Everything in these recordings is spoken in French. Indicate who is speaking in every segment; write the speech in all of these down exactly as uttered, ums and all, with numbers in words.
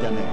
Speaker 1: l'Éternel.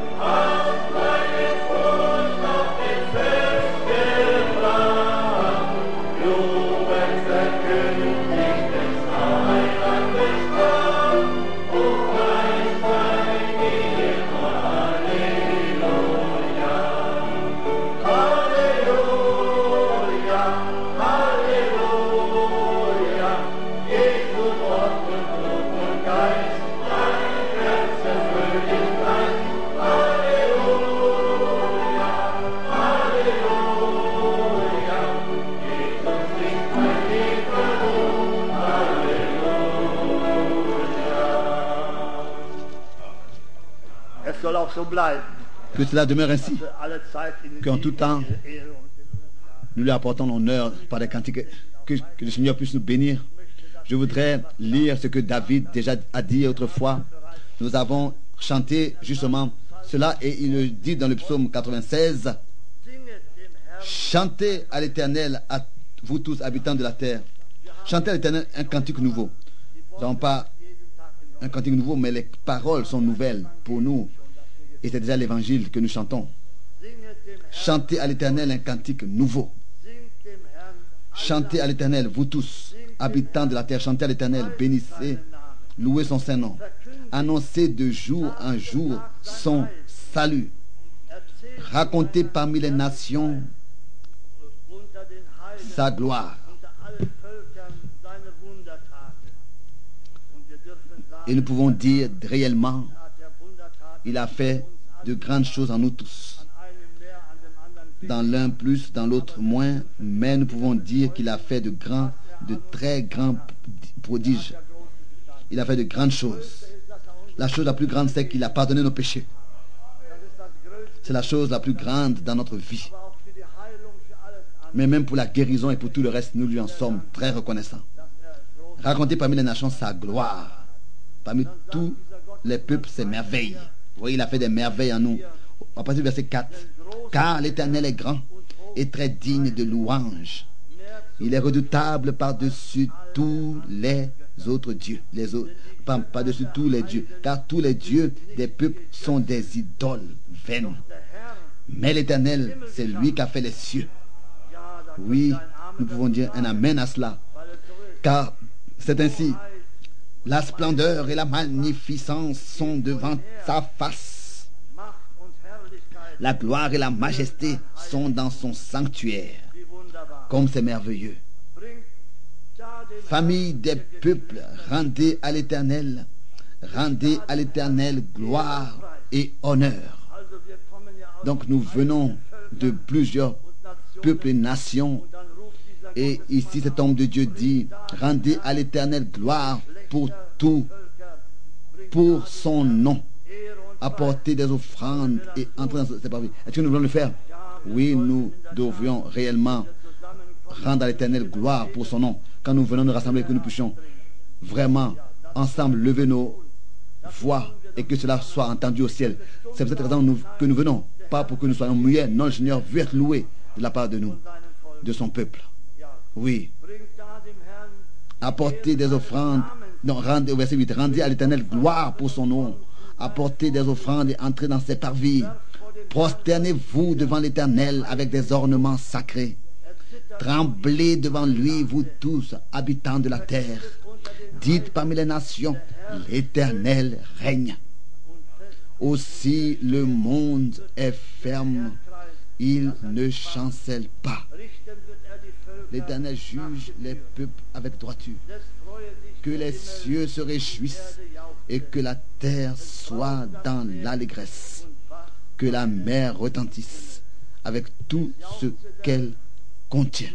Speaker 1: Que cela demeure ainsi, qu'en tout temps, nous lui apportons l'honneur par des cantiques, que, que le Seigneur puisse nous bénir. Je voudrais lire ce que David déjà a dit autrefois. Nous avons chanté justement cela et il le dit dans le psaume quatre-vingt-seize. Chantez à l'Éternel, à vous tous habitants de la terre. Chantez à l'Éternel un cantique nouveau. Nous n'avons pas un cantique nouveau, mais les paroles sont nouvelles pour nous. Et c'est déjà l'évangile que nous chantons. Chantez à l'Éternel un cantique nouveau. Chantez à l'Éternel, vous tous, habitants de la terre. Chantez à l'Éternel, bénissez, louez son saint nom. Annoncez de jour en jour son salut. Racontez parmi les nations sa gloire. Et nous pouvons dire réellement, il a fait de grandes choses en nous tous. Dans l'un plus, dans l'autre moins, mais nous pouvons dire qu'il a fait de grands, de très grands prodiges. Il a fait de grandes choses. La chose la plus grande, c'est qu'il a pardonné nos péchés. C'est la chose la plus grande dans notre vie. Mais même pour la guérison et pour tout le reste, nous lui en sommes très reconnaissants. Racontez parmi les nations sa gloire. Parmi tous les peuples, ses merveilles. Oui, il a fait des merveilles en nous. À partir du verset quatre. Car l'Éternel est grand et très digne de louange. Il est redoutable par-dessus tous les autres dieux. Les autres, par, par-dessus tous les dieux. Car tous les dieux des peuples sont des idoles vaines. Mais l'Éternel, c'est lui qui a fait les cieux. Oui, nous pouvons dire un amen à cela. Car c'est ainsi. La splendeur et la magnificence sont devant sa face. La gloire et la majesté sont dans son sanctuaire. Comme c'est merveilleux. Famille des peuples, rendez à l'Éternel, rendez à l'Éternel gloire et honneur. Donc nous venons de plusieurs peuples et nations. Et ici cet homme de Dieu dit, rendez à l'Éternel gloire pour tout, pour son nom. Apporter des offrandes et entrer dans ses parvis. Est-ce que nous voulons le faire? Oui, nous devrions réellement rendre à l'Éternel gloire pour son nom. Quand nous venons nous rassembler, que nous puissions vraiment ensemble lever nos voix et que cela soit entendu au ciel. C'est pour cette raison que nous venons. Pas pour que nous soyons muets. Non, le Seigneur veut être loué de la part de nous, de son peuple. Oui. Apporter des offrandes. Non, rendez, au verset huit, rendez à l'Éternel gloire pour son nom. Apportez des offrandes et entrez dans ses parvis. Prosternez-vous devant l'Éternel avec des ornements sacrés. Tremblez devant lui, vous tous, habitants de la terre. Dites parmi les nations, l'Éternel règne. Aussi le monde est ferme, il ne chancelle pas. L'Éternel juge les peuples avec droiture. Que les cieux se réjouissent et que la terre soit dans l'allégresse. Que la mer retentisse avec tout ce qu'elle contient.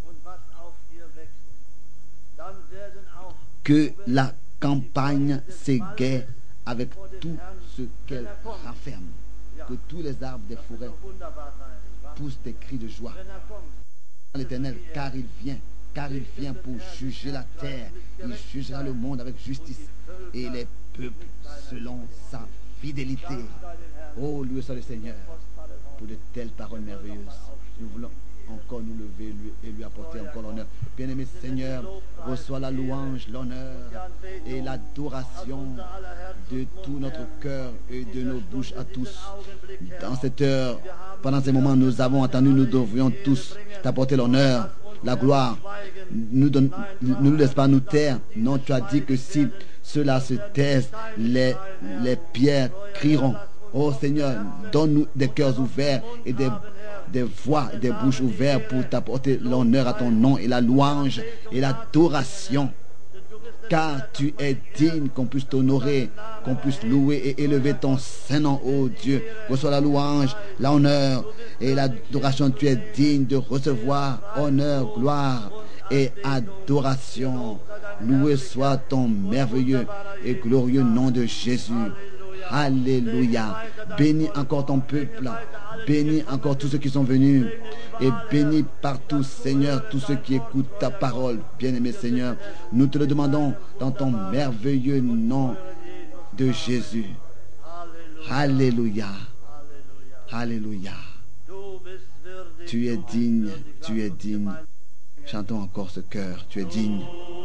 Speaker 1: Que la campagne s'égaie avec tout ce qu'elle renferme. Que tous les arbres des forêts poussent des cris de joie. L'Éternel, car il vient, car il vient pour juger la terre. Il jugera le monde avec justice et les peuples selon sa fidélité. Oh, loué soit le Seigneur pour de telles paroles merveilleuses. Nous voulons encore nous lever lui, et lui apporter encore l'honneur. Bien-aimé Seigneur, reçois la louange, l'honneur et l'adoration de tout notre cœur et de nos bouches à tous. Dans cette heure, pendant ces moments, nous avons entendu, nous devrions tous t'apporter l'honneur, la gloire. Ne nous, nous laisse pas nous taire. Non, tu as dit que si ceux-là se taisent, les, les pierres crieront. Oh Seigneur, donne-nous des cœurs ouverts et des, des voix, des bouches ouvertes pour t'apporter l'honneur à ton nom et la louange et l'adoration. Car tu es digne qu'on puisse t'honorer, qu'on puisse louer et élever ton saint nom, ô Dieu. Reçois la louange, l'honneur et l'adoration. Tu es digne de recevoir honneur, gloire et adoration. Loué soit ton merveilleux et glorieux nom de Jésus. Alléluia. Bénis encore ton peuple. Bénis encore tous ceux qui sont venus. Et bénis partout, Seigneur, tous ceux qui écoutent ta parole. Bien-aimé Seigneur, nous te le demandons dans ton merveilleux nom de Jésus. Alléluia. Alléluia. Tu es digne, tu es digne. Chantons encore ce cœur. Tu es digne.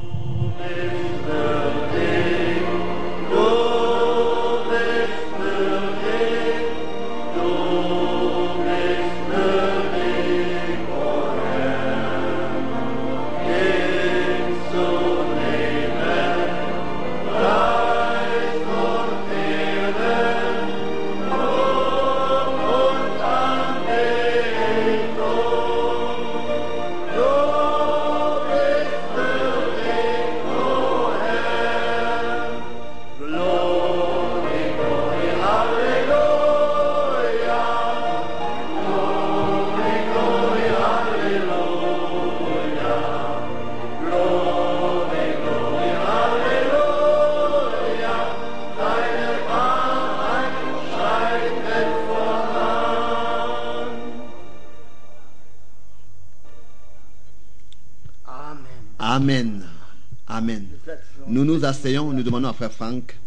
Speaker 1: Amen. Amen. Nous nous asseyons, nous demandons à Frère Franck.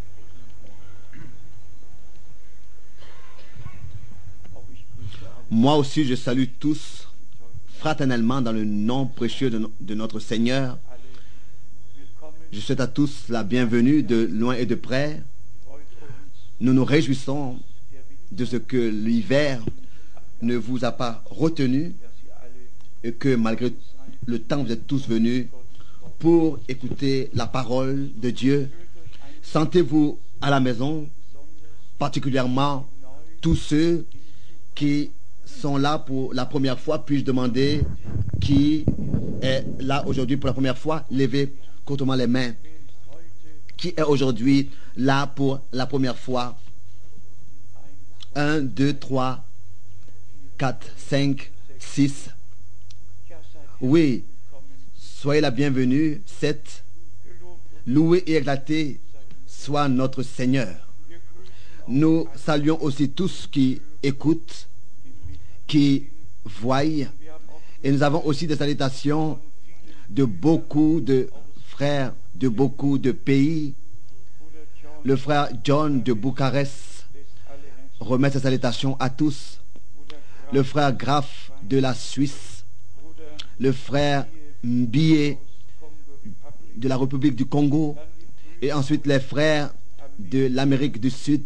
Speaker 1: Moi aussi, je salue tous fraternellement dans le nom précieux de, no- de notre Seigneur. Je souhaite à tous la bienvenue de loin et de près. Nous nous réjouissons de ce que l'hiver ne vous a pas retenu et que malgré le temps, vous êtes tous venus pour écouter la parole de Dieu. Sentez-vous à la maison, particulièrement tous ceux qui sont là pour la première fois. Puis-je demander qui est là aujourd'hui pour la première fois? Levez courtement les mains. Qui est aujourd'hui là pour la première fois? Un, deux, trois, quatre, cinq, six. Oui, soyez la bienvenue. Sept. Loué et exalté soit notre Seigneur. Nous saluons aussi tous qui écoutent, qui voient. Et nous avons aussi des salutations de beaucoup de frères, de beaucoup de pays. Le frère John de Bucarest remet ses salutations à tous. Le frère Graf de la Suisse. Le frère Mbie de la République du Congo, et ensuite les frères de l'Amérique du Sud,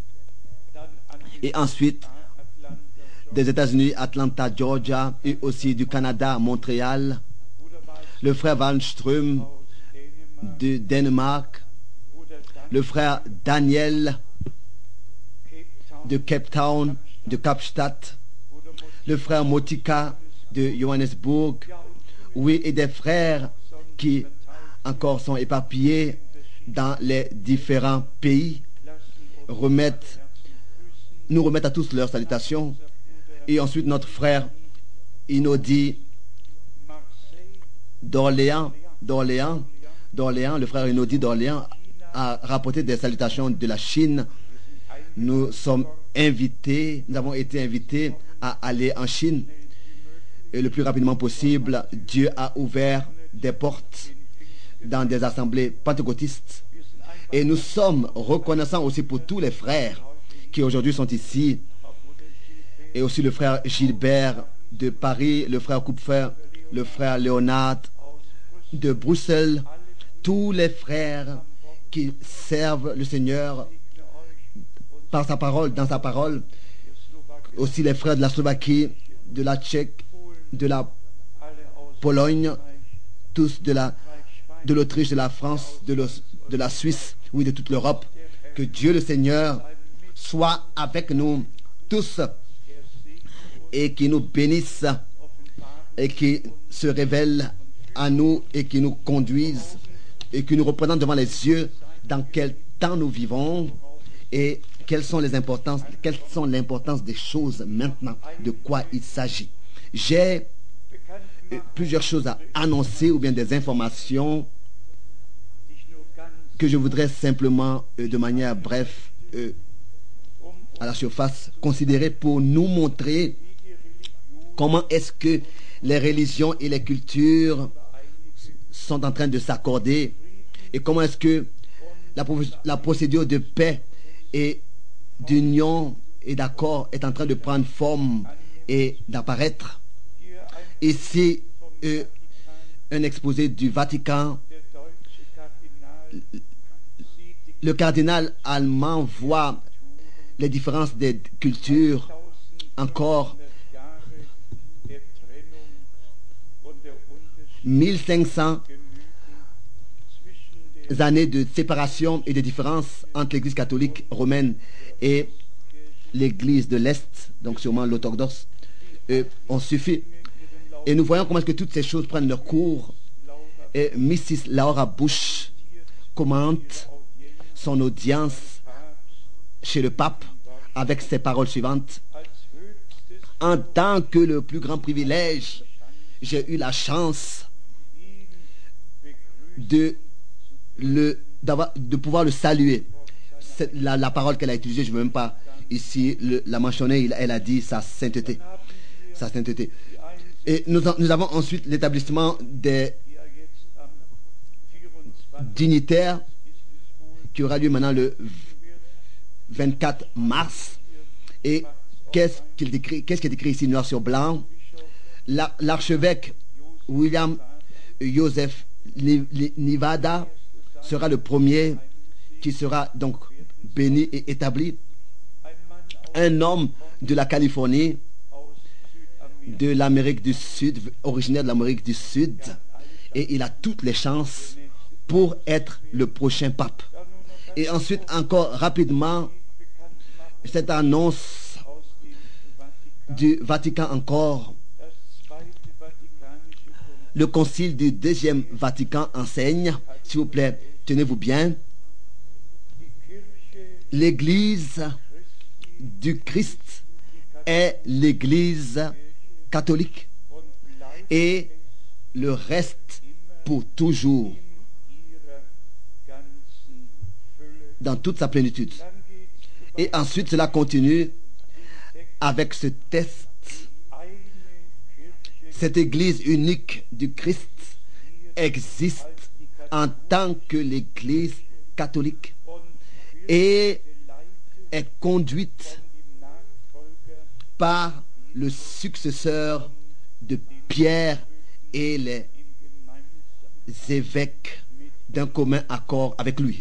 Speaker 1: et ensuite des États-Unis, Atlanta, Georgia, et aussi du Canada, Montréal, le frère Wallström de Danemark, le frère Daniel de Cape Town, de Kapstadt, le frère Motika de Johannesburg, oui, et des frères qui encore sont éparpillés dans les différents pays, remettent, nous remettent à tous leurs salutations. Et ensuite notre frère Inodi d'Orléans, d'Orléans, d'Orléans, le frère Inodi d'Orléans a rapporté des salutations de la Chine. Nous sommes invités, nous avons été invités à aller en Chine. Et le plus rapidement possible, Dieu a ouvert des portes dans des assemblées pentecôtistes. Et nous sommes reconnaissants aussi pour tous les frères qui aujourd'hui sont ici. Et aussi le frère Gilbert de Paris, le frère Kupfer, le frère Léonard de Bruxelles, tous les frères qui servent le Seigneur par sa parole, dans sa parole, aussi les frères de la Slovaquie, de la Tchèque, de la Pologne, tous de la de l'Autriche, de la France, de, le, de la Suisse, oui, de toute l'Europe. Que Dieu le Seigneur soit avec nous tous et qui nous bénisse et qui se révèle à nous et qui nous conduise et qui nous représente devant les yeux dans quel temps nous vivons et quelles sont les importances, quelles sont l'importance des choses maintenant, de quoi il s'agit. J'ai plusieurs choses à annoncer ou bien des informations que je voudrais simplement, euh, de manière brève, euh, à la surface, considérer pour nous montrer comment est-ce que les religions et les cultures sont en train de s'accorder et comment est-ce que la, la procédure de paix et d'union et d'accord est en train de prendre forme et d'apparaître. Ici, euh, un exposé du Vatican. Le cardinal allemand voit les différences des cultures encore mille cinq cents années de séparation et de différence entre l'église catholique romaine et l'église de l'Est, donc sûrement l'orthodoxe, euh, ont suffi. Et nous voyons comment est-ce que toutes ces choses prennent leur cours. Et missus Laura Bush commente son audience chez le pape avec ces paroles suivantes. En tant que le plus grand privilège, j'ai eu la chance de, le, d'avoir, de pouvoir le saluer. C'est la, la parole qu'elle a utilisée, je ne veux même pas ici le, la mentionner, elle a dit sa sainteté. Sa sainteté. Et nous, nous avons ensuite l'établissement des dignitaire qui aura lieu maintenant le vingt-quatre mars. Et qu'est-ce qu'il décrit, qu'est-ce qui est écrit ici noir sur blanc? La, l'archevêque William Joseph Nivada sera le premier qui sera donc béni et établi. Un homme de la Californie, de l'Amérique du Sud, originaire de l'Amérique du Sud, et il a toutes les chances pour être le prochain pape. Et ensuite, encore rapidement, cette annonce du Vatican encore. Le concile du deuxième Vatican enseigne, s'il vous plaît, tenez-vous bien, l'Église du Christ est l'Église catholique et le reste pour toujours dans toute sa plénitude. Et ensuite cela continue avec ce test. Cette Église unique du Christ existe en tant que l'Église catholique et est conduite par le successeur de Pierre et les évêques d'un commun accord avec lui.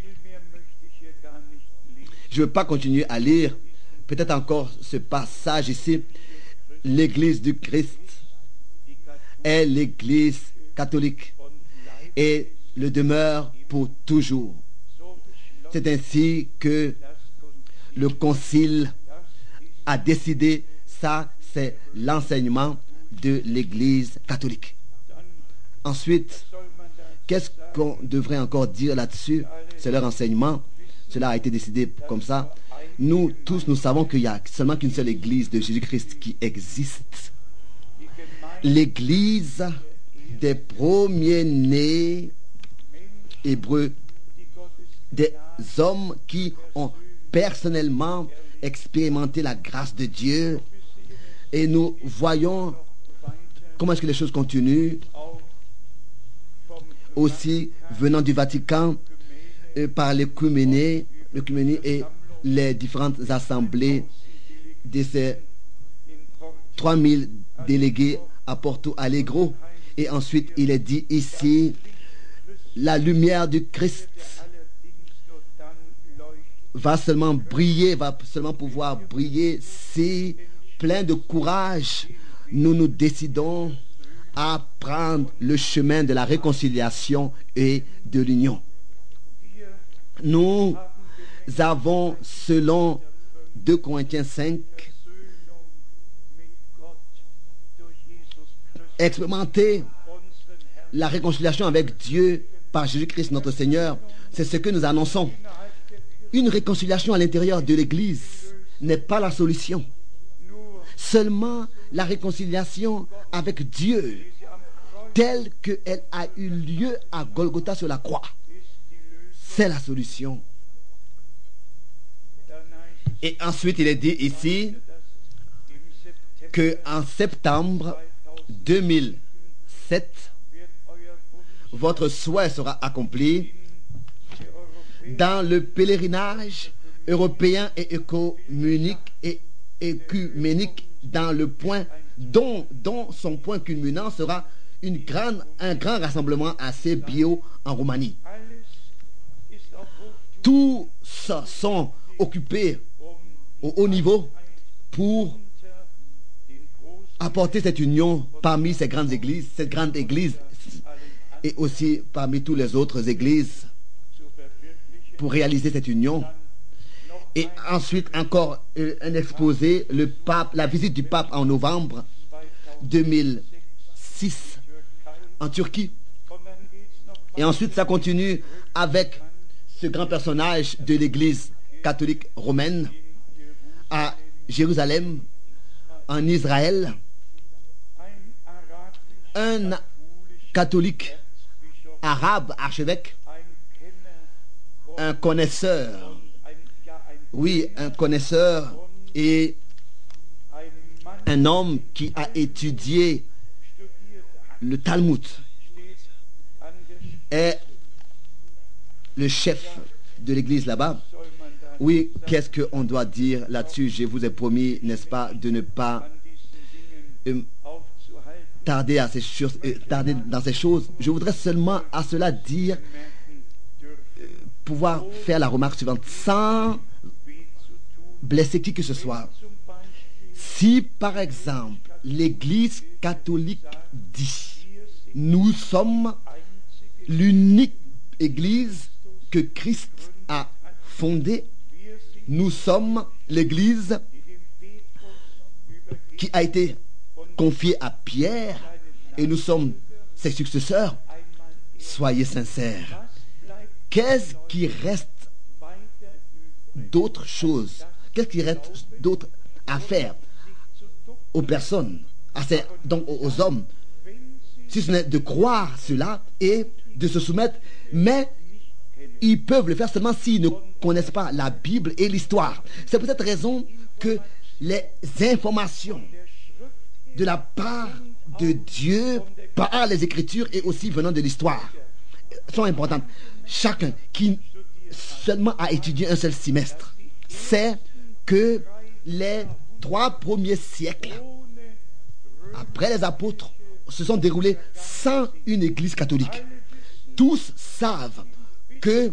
Speaker 1: Je ne veux pas continuer à lire peut-être encore ce passage ici. L'Église du Christ est l'Église catholique et le demeure pour toujours. C'est ainsi que le concile a décidé. Ça, c'est l'enseignement de l'Église catholique. Ensuite, qu'est-ce qu'on devrait encore dire là-dessus? C'est leur enseignement. Cela a été décidé comme ça. Nous tous, nous savons qu'il n'y a seulement qu'une seule Église de Jésus-Christ qui existe. L'Église des premiers-nés hébreux, des hommes qui ont personnellement expérimenté la grâce de Dieu. Et nous voyons comment est-ce que les choses continuent. Aussi, venant du Vatican, euh, par l'œcuménie, l'œcuménie et les différentes assemblées de ces trois mille délégué à Porto Alegre. Et ensuite, il est dit ici, la lumière du Christ va seulement briller, va seulement pouvoir briller si, plein de courage, nous nous décidons à prendre le chemin de la réconciliation et de l'union. Nous avons, selon deux Corinthiens cinq, expérimenté la réconciliation avec Dieu par Jésus-Christ notre Seigneur. C'est ce que nous annonçons. Une réconciliation à l'intérieur de l'Église n'est pas la solution. Seulement la réconciliation avec Dieu, telle qu'elle a eu lieu à Golgotha sur la croix, c'est la solution. Et ensuite, il est dit ici qu'en septembre deux mille sept, votre souhait sera accompli dans le pèlerinage européen et écuménique et écuménique dans le point dont, dont son point culminant sera une grande, un grand rassemblement à Sibiu en Roumanie. Tous sont occupés au haut niveau pour apporter cette union parmi ces grandes églises, cette grande église et aussi parmi toutes les autres églises pour réaliser cette union. Et ensuite encore euh, un exposé, le pape, la visite du pape en novembre deux mille six en Turquie. Et ensuite ça continue avec ce grand personnage de l'église catholique romaine à Jérusalem, en Israël, un catholique arabe archevêque, un connaisseur, oui, un connaisseur et un homme qui a étudié le Talmud est le chef de l'église là-bas. Oui, qu'est-ce qu'on doit dire là-dessus? Je vous ai promis, n'est-ce pas, de ne pas euh, tarder, à ces choses, euh, tarder dans ces choses. Je voudrais seulement à cela dire, euh, pouvoir faire la remarque suivante, sans blesser qui que ce soit. Si, par exemple, l'Église catholique dit, nous sommes l'unique Église que Christ a fondée, nous sommes l'Église qui a été confiée à Pierre et nous sommes ses successeurs. Soyez sincères. Qu'est-ce qui reste d'autres choses? Qu'est-ce qui reste d'autre à faire aux personnes, à ces, donc aux hommes, si ce n'est de croire cela et de se soumettre? Mais ils peuvent le faire seulement s'ils ne connaissent pas la Bible et l'histoire. C'est pour cette raison que les informations de la part de Dieu, par les Écritures et aussi venant de l'histoire, sont importantes. Chacun qui seulement a étudié un seul semestre sait que les trois premiers siècles après les apôtres se sont déroulés sans une église catholique. Tous savent que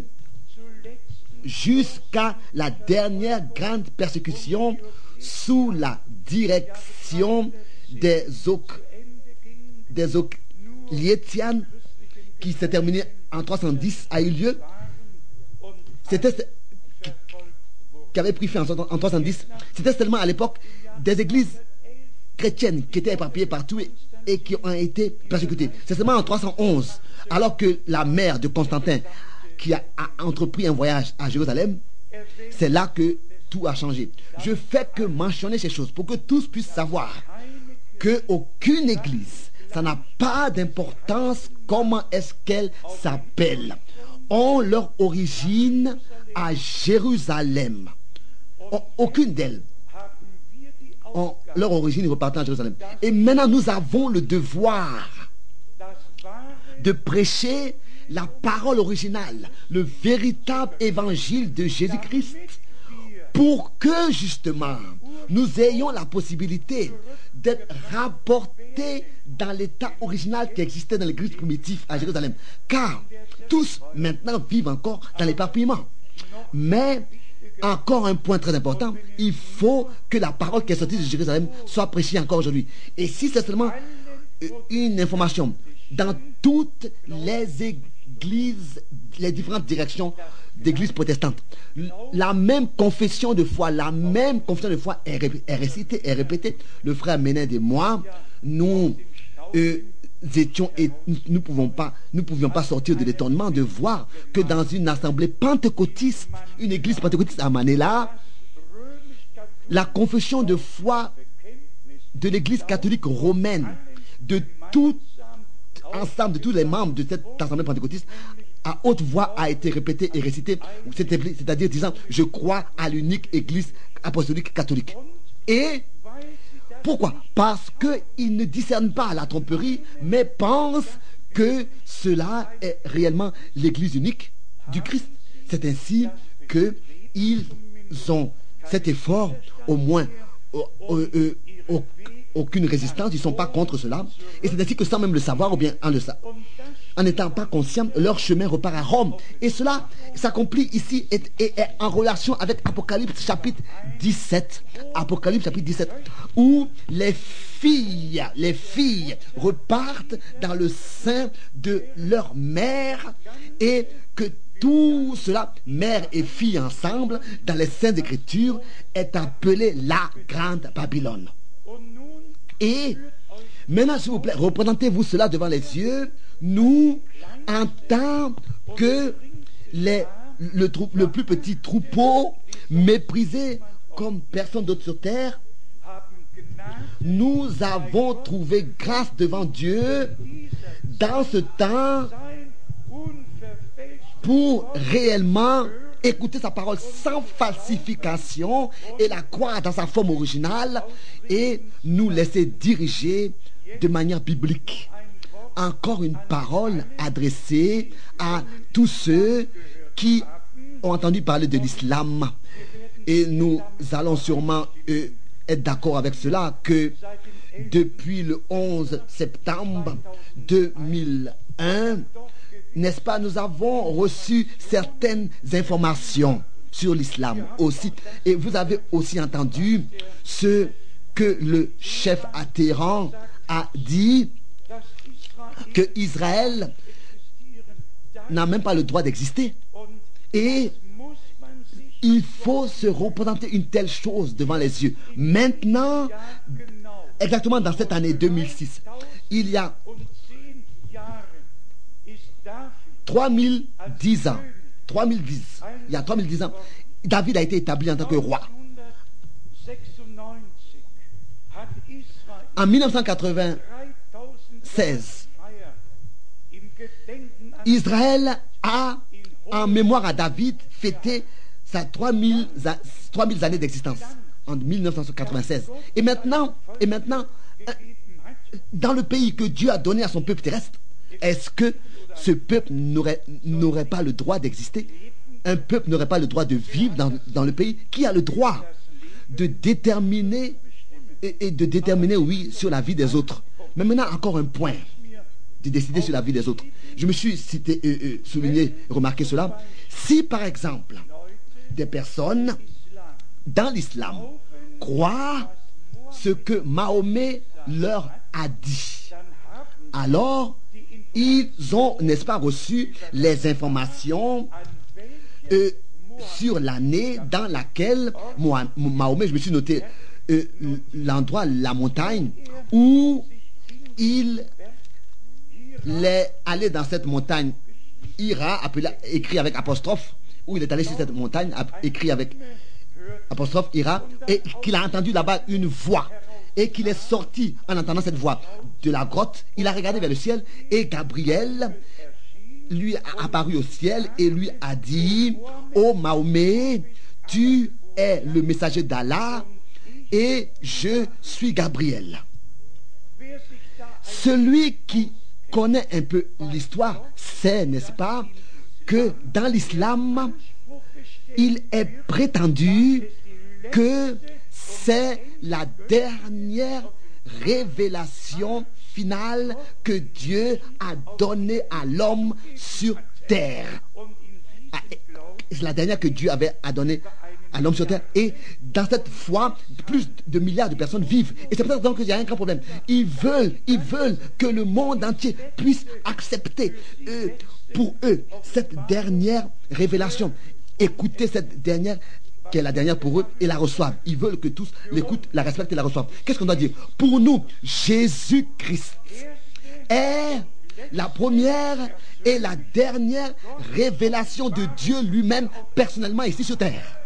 Speaker 1: jusqu'à la dernière grande persécution sous la direction des Oc, des Oclétianes qui s'est terminée en trois cent dix a eu lieu. C'était qui avait pris fin en trois cent dix. C'était seulement à l'époque des églises chrétiennes qui étaient éparpillées partout et, et qui ont été persécutées. C'est seulement en trois cent onze, alors que la mère de Constantin qui a, a entrepris un voyage à Jérusalem, c'est là que tout a changé. Je fais que mentionner ces choses pour que tous puissent savoir qu'aucune église, ça n'a pas d'importance comment est-ce qu'elle s'appelle, ont leur origine à Jérusalem. Aucune d'elles ont leur origine repartant à Jérusalem. Et maintenant, nous avons le devoir de prêcher la parole originale, le véritable évangile de Jésus-Christ, pour que justement nous ayons la possibilité d'être rapportés dans l'état original qui existait dans l'église primitive à Jérusalem. Car tous maintenant vivent encore dans l'éparpillement. Mais encore un point très important, il faut que la parole qui est sortie de Jérusalem soit prêchée encore aujourd'hui. Et si c'est seulement une information dans toutes les églises, les différentes directions d'églises protestantes, la même confession de foi, la même confession de foi est, ré, est récitée, est répétée. Le frère Ménède et moi, nous euh, étions et nous ne pouvions pas, nous pouvions pas sortir de l'étonnement de voir que dans une assemblée pentecôtiste, une église pentecôtiste à Manila, la confession de foi de l'église catholique romaine, de tout ensemble, de tous les membres de cette assemblée pentecôtiste, à haute voix a été répétée et récitée, c'est-à-dire disant, je crois à l'unique église apostolique catholique. Et pourquoi? Parce qu'ils ne discernent pas la tromperie, mais pensent que cela est réellement l'église unique du Christ. C'est ainsi qu'ils ont cet effort, au moins euh, euh, euh, aucune résistance, ils ne sont pas contre cela. Et c'est ainsi que sans même le savoir, ou bien en le sa- en n'étant pas conscient, leur chemin repart à Rome. Et cela s'accomplit ici et, et est en relation avec Apocalypse chapitre dix-sept. Apocalypse chapitre dix-sept, où les filles, les filles repartent dans le sein de leur mère et que tout cela, mère et fille ensemble, dans les Saintes Écritures, est appelé la Grande Babylone. Et maintenant, s'il vous plaît, représentez-vous cela devant les yeux. Nous, en tant que les, le, le plus petit troupeau, méprisé comme personne d'autre sur terre, nous avons trouvé grâce devant Dieu dans ce temps pour réellement écouter sa parole sans falsification et la croire dans sa forme originale et nous laisser diriger de manière biblique. Encore une parole adressée à tous ceux qui ont entendu parler de l'islam. Et nous allons sûrement euh, être d'accord avec cela que depuis le onze septembre deux mille un, n'est-ce pas, nous avons reçu certaines informations sur l'islam aussi. Et vous avez aussi entendu ce que le chef à Téhéran a dit, que Israël n'a même pas le droit d'exister. Et il faut se représenter une telle chose devant les yeux. Maintenant, exactement dans cette année deux mille six, il y a trois mille dix ans, trois mille dix, il y a trois mille dix ans, David a été établi en tant que roi. En mille neuf cent quatre-vingt-seize, Israël a, en mémoire à David, fêté sa trois mille années d'existence en mille neuf cent quatre-vingt-seize. Et maintenant, et maintenant, dans le pays que Dieu a donné à son peuple terrestre, est-ce que ce peuple n'aurait, n'aurait pas le droit d'exister? Un peuple n'aurait pas le droit de vivre dans, dans le pays? Qui a le droit de déterminer et, et de déterminer, oui, sur la vie des autres? Mais maintenant, encore un point, de décider sur la vie des autres. Je me suis cité, euh, euh, souligné, remarqué cela. Si, par exemple, des personnes dans l'islam croient ce que Mahomet leur a dit, alors ils ont, n'est-ce pas, reçu les informations euh, sur l'année dans laquelle Mahomet, je me suis noté euh, l'endroit, la montagne, où il est allé dans cette montagne Hira, appelé, écrit avec apostrophe, où il est allé sur cette montagne, écrit avec apostrophe Hira, et qu'il a entendu là-bas une voix, et qu'il est sorti en entendant cette voix de la grotte. Il a regardé vers le ciel, et Gabriel lui a apparu au ciel et lui a dit: ô Mahomet, tu es le messager d'Allah, et je suis Gabriel. Celui qui connaît un peu l'histoire sait, n'est-ce pas, que dans l'islam, il est prétendu que c'est la dernière révélation finale que Dieu a donnée à l'homme sur terre. C'est la dernière que Dieu avait à donner à l'homme sur terre. Et dans cette foi, plus de milliards de personnes vivent. Et c'est pour ça donc qu'il y a un grand problème. Ils veulent, ils veulent que le monde entier puisse accepter euh, pour eux cette dernière révélation. Écoutez cette dernière, qui est la dernière pour eux, et la reçoivent. Ils veulent que tous l'écoutent, la respectent et la reçoivent. Qu'est-ce qu'on doit dire? Pour nous, Jésus-Christ est la première et la dernière révélation de Dieu lui-même personnellement ici sur terre.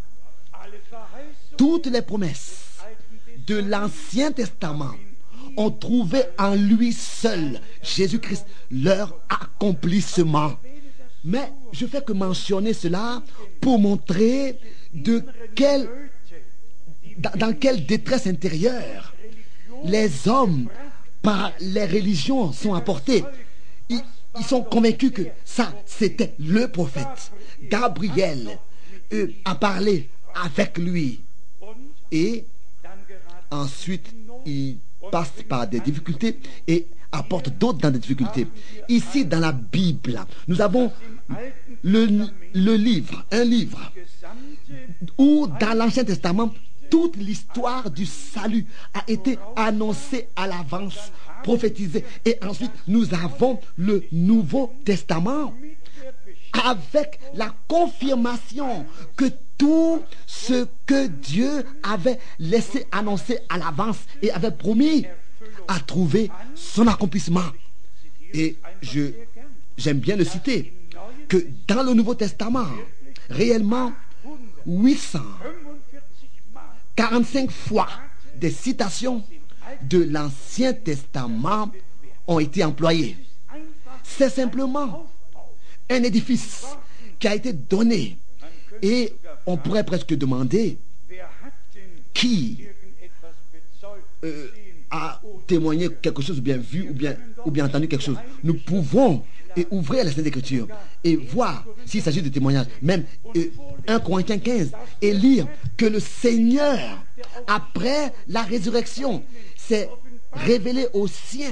Speaker 1: Toutes les promesses de l'Ancien Testament ont trouvé en lui seul, Jésus-Christ, leur accomplissement. Mais je fais que mentionner cela pour montrer de quelle, dans, dans quelle détresse intérieure les hommes, par les religions, sont apportés. Ils, ils sont convaincus que ça, c'était le prophète. Gabriel euh, a parlé avec lui. Et ensuite, il passe par des difficultés et apporte d'autres dans des difficultés. Ici, dans la Bible, nous avons le, le livre, un livre, où dans l'Ancien Testament, toute l'histoire du salut a été annoncée à l'avance, prophétisée. Et ensuite, nous avons le Nouveau Testament avec la confirmation que tout ce que Dieu avait laissé annoncer à l'avance et avait promis a trouvé son accomplissement. Et je, j'aime bien le citer, que dans le Nouveau Testament, réellement, huit cent quarante-cinq fois des citations de l'Ancien Testament ont été employées. C'est simplement un édifice qui a été donné. Et on pourrait presque demander qui euh, a témoigné quelque chose, ou bien vu, ou bien, ou bien entendu quelque chose. Nous pouvons et ouvrir la Sainte Écriture et voir s'il s'agit de témoignages, même euh, un Corinthiens quinze, et lire que le Seigneur, après la résurrection, s'est révélé aux siens.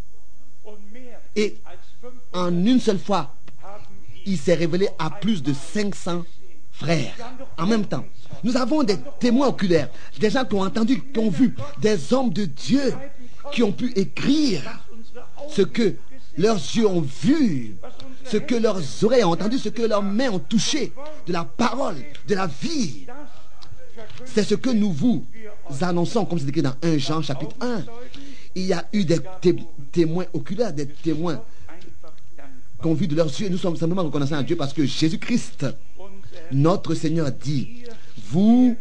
Speaker 1: Et en une seule fois, il s'est révélé à plus de cinq cents frères en même temps. Nous avons des témoins oculaires, des gens qui ont entendu, qui ont vu, des hommes de Dieu qui ont pu écrire ce que leurs yeux ont vu, ce que leurs oreilles ont entendu, ce que leurs mains ont touché, de la parole, de la vie. C'est ce que nous vous annonçons, comme c'est écrit dans un Jean chapitre un. Il y a eu des té- témoins oculaires, des témoins qu'on vit de leurs yeux. Nous sommes simplement reconnaissants à Dieu parce que Jésus-Christ, notre Seigneur, dit: vous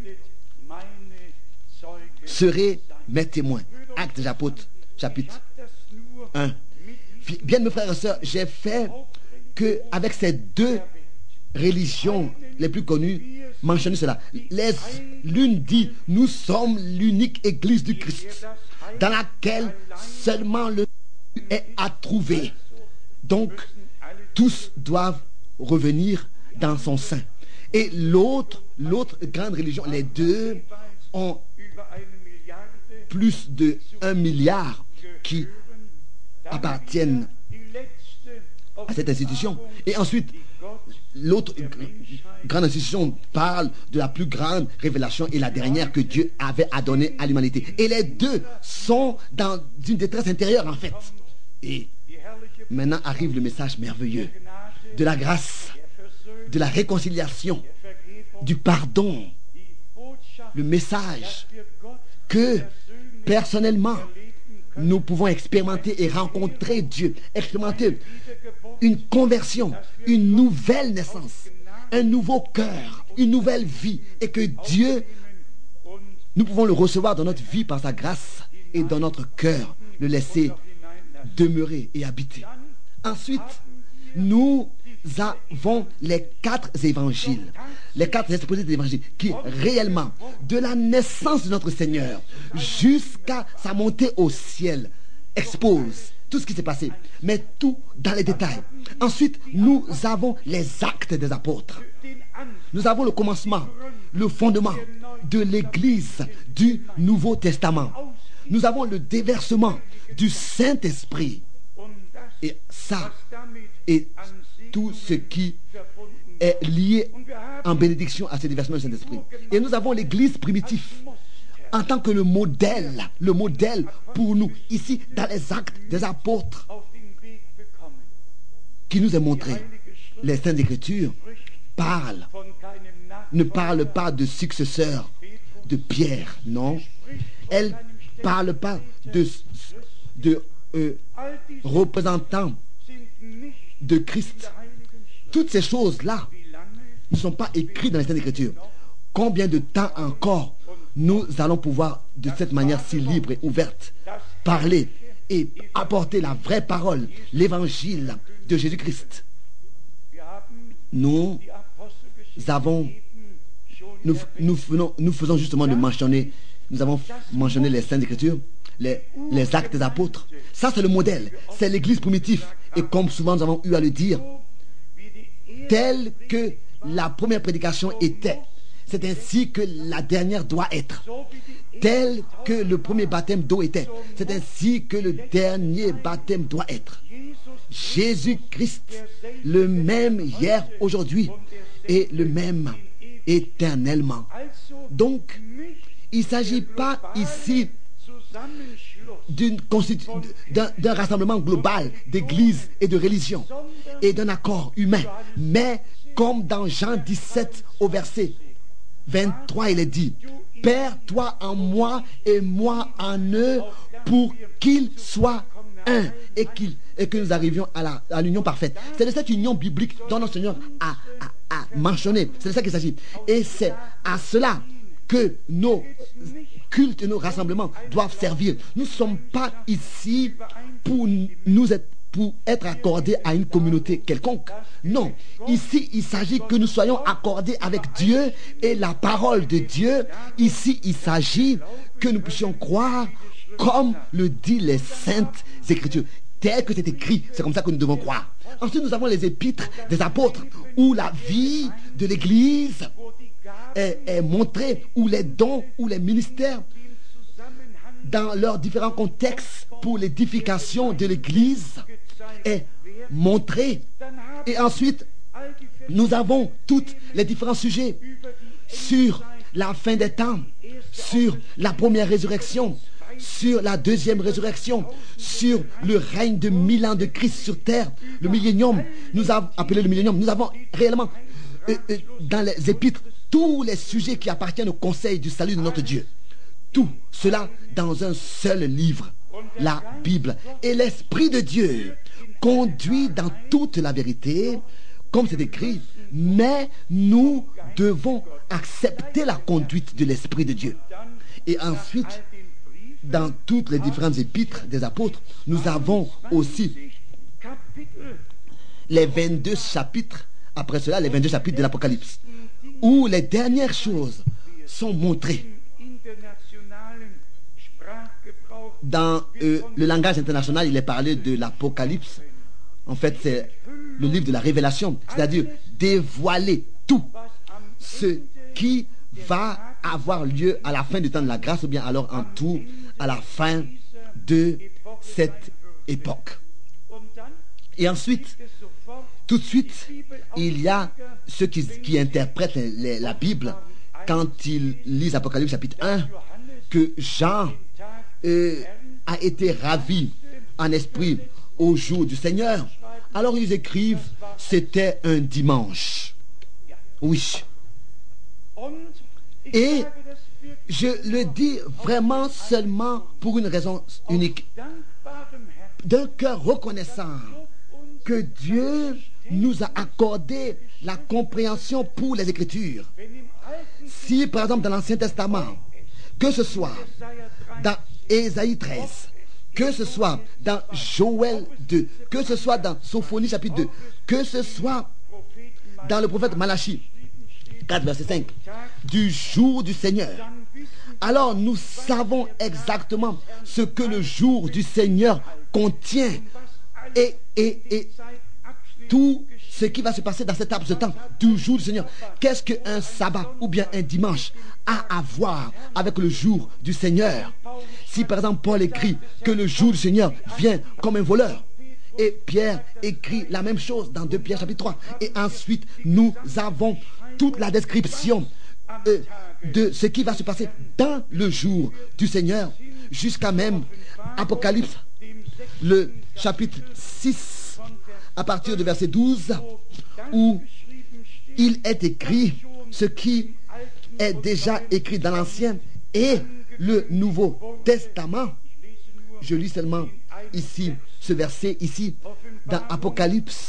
Speaker 1: serez mes témoins. Actes des Apôtres, chapitre un. Bien, mes frères et sœurs, j'ai fait que avec ces deux religions les plus connues, mentionner cela. Les, l'une dit: nous sommes l'unique Église du Christ, dans laquelle seulement le est à trouver. Donc, tous doivent revenir dans son sein. Et l'autre, l'autre grande religion, les deux ont plus de un milliard qui appartiennent à cette institution. Et ensuite, l'autre grande institution parle de la plus grande révélation et la dernière que Dieu avait à donner à l'humanité. Et les deux sont dans une détresse intérieure, en fait. Et maintenant arrive le message merveilleux de la grâce, de la réconciliation, du pardon. Le message que personnellement nous pouvons expérimenter et rencontrer Dieu, expérimenter une conversion, une nouvelle naissance, un nouveau cœur, une nouvelle vie, et que Dieu, nous pouvons le recevoir dans notre vie par sa grâce et dans notre cœur, le laisser demeurer et habiter. Ensuite, nous avons les quatre évangiles, les quatre exposés de l'évangile qui réellement, de la naissance de notre Seigneur jusqu'à sa montée au ciel, exposent tout ce qui s'est passé, mais tout dans les détails. Ensuite, nous avons les actes des apôtres. Nous avons le commencement, le fondement de l'Église du Nouveau Testament. nous avons le déversement du Saint-Esprit. Et ça, et tout ce qui est lié en bénédiction à ce déversement du Saint-Esprit. Et nous avons l'Église primitive en tant que le modèle, le modèle pour nous, ici, dans les actes des apôtres, qui nous est montré. Les Saintes Écritures parlent, ne parlent pas de successeurs de Pierre, non. Elles ne parlent pas de, de euh, représentants de Christ. Toutes ces choses-là ne sont pas écrites dans les Saintes Écritures. Combien de temps encore nous allons pouvoir, de cette manière si libre et ouverte, parler et apporter la vraie parole, l'évangile de Jésus-Christ? Nous avons, nous, nous, faisons, nous faisons justement de mentionner, nous avons mentionné les Saintes Écritures, les, les actes des apôtres. Ça, c'est le modèle, c'est l'Église primitive. Et comme souvent nous avons eu à le dire, tel que la première prédication était, c'est ainsi que la dernière doit être. Tel que le premier baptême d'eau était, c'est ainsi que le dernier baptême doit être. Jésus-Christ, le même hier, aujourd'hui, et le même éternellement. Donc, il ne s'agit pas ici d'une d'un, d'un rassemblement global d'églises et de religions et d'un accord humain, mais comme dans Jean dix-sept au verset vingt-trois, il est dit: Père, toi en moi et moi en eux, pour qu'ils soient un et, qu'ils, et que nous arrivions à, la, à l'union parfaite. C'est de cette union biblique dont notre Seigneur a, a, a mentionné. C'est de ça qu'il s'agit. Et c'est à cela que nos cultes et nos rassemblements doivent servir. Nous ne sommes pas ici pour nous être, pour être accordés à une communauté quelconque. Non, ici il s'agit que nous soyons accordés avec Dieu et la parole de Dieu. Ici il s'agit que nous puissions croire comme le dit les Saintes Écritures. Tel que c'est écrit, c'est comme ça que nous devons croire. Ensuite nous avons les épîtres des apôtres, où la vie de l'Église est, est montrée, où les dons, où les ministères, dans leurs différents contextes pour l'édification de l'Église, est montré. Et ensuite, nous avons tous les différents sujets sur la fin des temps, sur la première résurrection, sur la deuxième résurrection, sur le règne de mille ans de Christ sur terre, le millénium. Nous avons appelé le millénium. Nous avons réellement, euh, euh, dans les épîtres, tous les sujets qui appartiennent au conseil du salut de notre Dieu. Tout cela dans un seul livre, la Bible. Et l'Esprit de Dieu conduit dans toute la vérité, comme c'est écrit, mais nous devons accepter la conduite de l'Esprit de Dieu. Et ensuite, dans toutes les différentes épîtres des apôtres, nous avons aussi les vingt-deux chapitres, après cela, les vingt-deux chapitres de l'Apocalypse, où les dernières choses sont montrées. Dans euh, le langage international, il est parlé de l'Apocalypse. En fait, c'est le livre de la révélation, c'est-à-dire dévoiler tout ce qui va avoir lieu à la fin du temps de la grâce, ou bien alors en tout à la fin de cette époque. Et ensuite, tout de suite, il y a ceux qui, qui interprètent les, la Bible quand ils lisent Apocalypse chapitre un, que Jean euh, a été ravi en esprit au jour du Seigneur. Alors ils écrivent, c'était un dimanche. Oui. Et je le dis vraiment seulement pour une raison unique. D'un cœur reconnaissant que Dieu nous a accordé la compréhension pour les Écritures. Si par exemple dans l'Ancien Testament, que ce soit dans Ésaïe treize, que ce soit dans Joël deux, que ce soit dans Sophonie chapitre deux, que ce soit dans le prophète Malachie quatre verset cinq, du jour du Seigneur, alors nous savons exactement ce que le jour du Seigneur contient et, et, et tout ce qui va se passer dans cet laps de temps du jour du Seigneur. Qu'est-ce qu'un sabbat ou bien un dimanche a à voir avec le jour du Seigneur? si par exemple Paul écrit que le jour du Seigneur vient comme un voleur, et Pierre écrit la même chose dans deux Pierre chapitre trois, et ensuite nous avons toute la description euh, de ce qui va se passer dans le jour du Seigneur, jusqu'à même Apocalypse, le chapitre six, à partir du verset douze, où il est écrit ce qui est déjà écrit dans l'Ancien et le Nouveau Testament. Je lis seulement ici ce verset ici dans Apocalypse,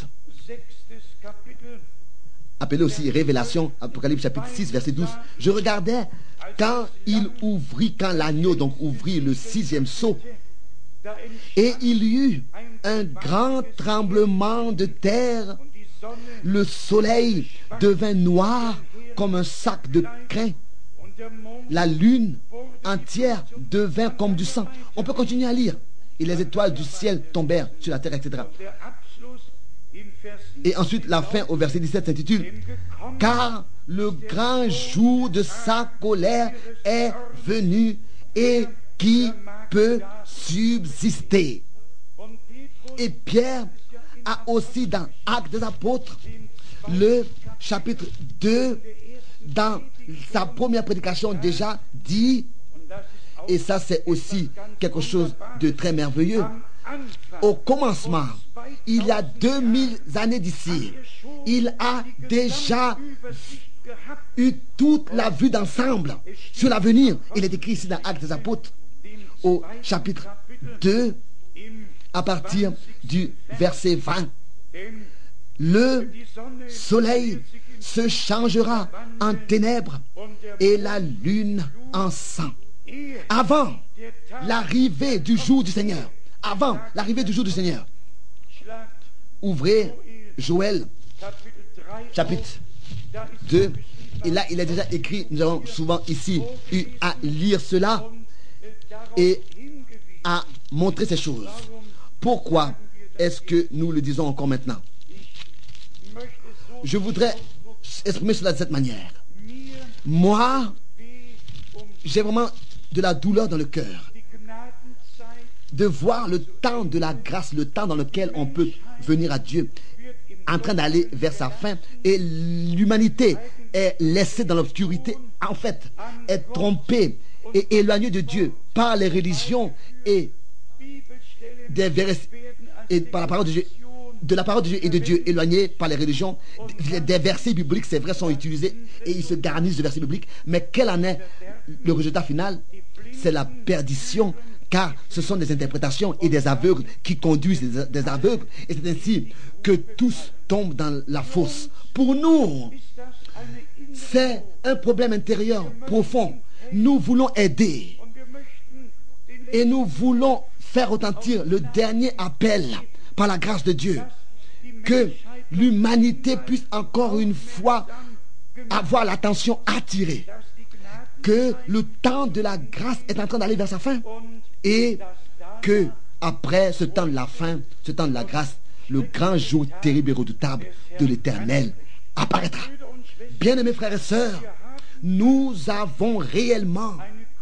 Speaker 1: appelé aussi Révélation, Apocalypse chapitre six verset douze. Je regardais quand il ouvrit, quand l'agneau donc ouvrit le sixième sceau, et il y eut un grand tremblement de terre. Le soleil devint noir comme un sac de crin. La lune entière devint comme du sang. On peut continuer à lire. Et les étoiles du ciel tombèrent sur la terre, et cetera. Et ensuite, la fin au verset dix-sept s'intitule « Car le grand jour de sa colère est venu, et qui peut subsister ?» Et Pierre a aussi dans Actes des Apôtres, le chapitre deux, dans sa première prédication déjà dit, et ça c'est aussi quelque chose de très merveilleux, au commencement, il y a deux mille années d'ici, il a déjà eu toute la vue d'ensemble sur l'avenir. Il est écrit ici dans Actes des Apôtres, au chapitre deux, à partir du verset vingt. Le soleil se changera en ténèbres et la lune en sang. Avant l'arrivée du jour du Seigneur. Avant l'arrivée du jour du Seigneur. Ouvrez Joël, chapitre deux. Et là, il est déjà écrit, nous avons souvent ici eu à lire cela et à montrer ces choses. Pourquoi est-ce que nous le disons encore maintenant? Je voudrais exprimer cela de cette manière. Moi, j'ai vraiment de la douleur dans le cœur de voir le temps de la grâce, le temps dans lequel on peut venir à Dieu, en train d'aller vers sa fin, et l'humanité est laissée dans l'obscurité, en fait, est trompée et éloignée de Dieu par les religions et des vérités, et par la parole de Dieu, de la parole de Dieu et de Dieu, éloignés par les religions. Des versets bibliques, c'est vrai, sont utilisés et ils se garnissent de versets bibliques. Mais quel en est le résultat final? C'est la perdition, car ce sont des interprétations et des aveugles qui conduisent des, des aveugles. Et c'est ainsi que tous tombent dans la fosse. Pour nous, c'est un problème intérieur profond. Nous voulons aider et nous voulons faire retentir le dernier appel par la grâce de Dieu, que l'humanité puisse encore une fois avoir l'attention attirée, que le temps de la grâce est en train d'aller vers sa fin, et que après ce temps de la fin, ce temps de la grâce, le grand jour terrible et redoutable de l'Éternel apparaîtra. Bien-aimés frères et sœurs, nous avons réellement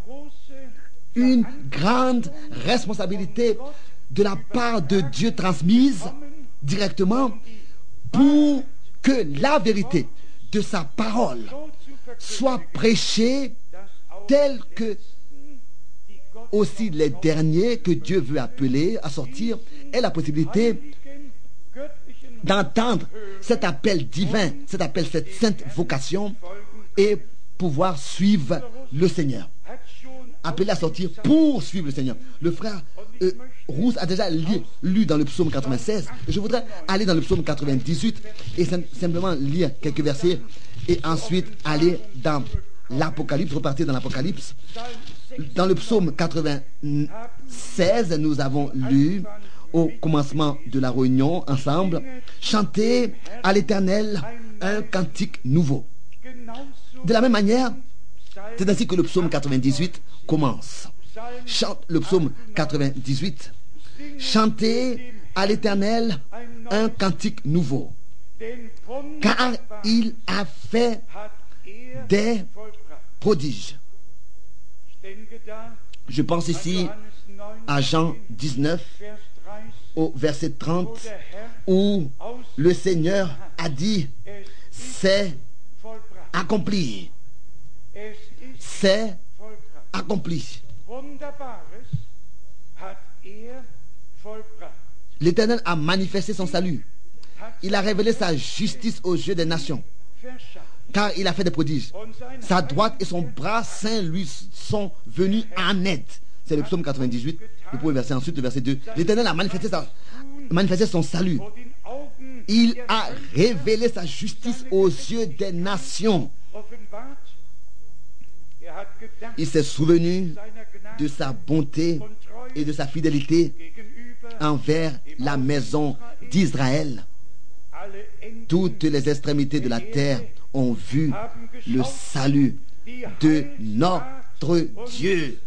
Speaker 1: une grande responsabilité de la part de Dieu transmise directement pour que la vérité de sa parole soit prêchée telle que aussi les derniers que Dieu veut appeler à sortir aient la possibilité d'entendre cet appel divin, cet appel, cette sainte vocation et pouvoir suivre le Seigneur. Appelé à sortir pour suivre le Seigneur. Le frère euh, Rousse a déjà lu, lu dans le psaume quatre-vingt-seize. Je voudrais aller dans le psaume quatre-vingt-dix-huit et sim- simplement lire quelques versets et ensuite aller dans l'Apocalypse, repartir dans l'Apocalypse. Dans le psaume quatre-vingt-seize, nous avons lu au commencement de la réunion ensemble, chanter à l'Éternel un cantique nouveau. De la même manière, c'est ainsi que le psaume quatre-vingt-dix-huit commence. Chante le psaume quatre-vingt-dix-huit. Chantez à l'Éternel un cantique nouveau, car il a fait des prodiges. Je pense ici à Jean dix-neuf, au verset trente, où le Seigneur a dit, c'est accompli. C'est accompli. L'Éternel a manifesté son salut. Il a révélé sa justice aux yeux des nations, car il a fait des prodiges. Sa droite et son bras saint lui sont venus en aide. C'est le psaume quatre-vingt-dix-huit, vous pouvez verser ensuite le verset deux. L'Éternel a manifesté, sa, manifesté son salut. Il a révélé sa justice aux yeux des nations. Il s'est souvenu de sa bonté et de sa fidélité envers la maison d'Israël. Toutes les extrémités de la terre ont vu le salut de notre Dieu.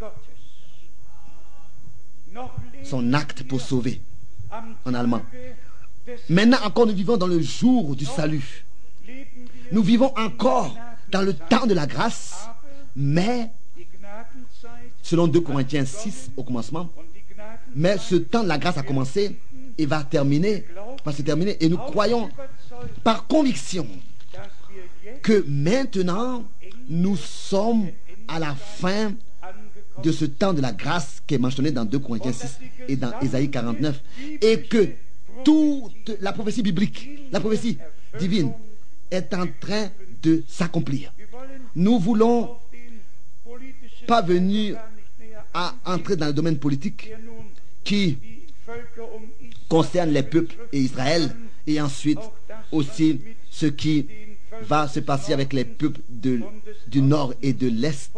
Speaker 1: Son acte pour sauver, en allemand. Maintenant encore, nous vivons dans le jour du salut. Nous vivons encore dans le temps de la grâce, mais selon deux Corinthiens six au commencement, mais ce temps de la grâce a commencé et va terminer, va se terminer, et nous croyons par conviction que maintenant nous sommes à la fin de ce temps de la grâce qui est mentionné dans deux Corinthiens six et dans Ésaïe quarante-neuf, et que toute la prophétie biblique, la prophétie divine est en train de s'accomplir. Nous voulons pas venir à entrer dans le domaine politique qui concerne les peuples et Israël, et ensuite aussi ce qui va se passer avec les peuples de, du nord et de l'est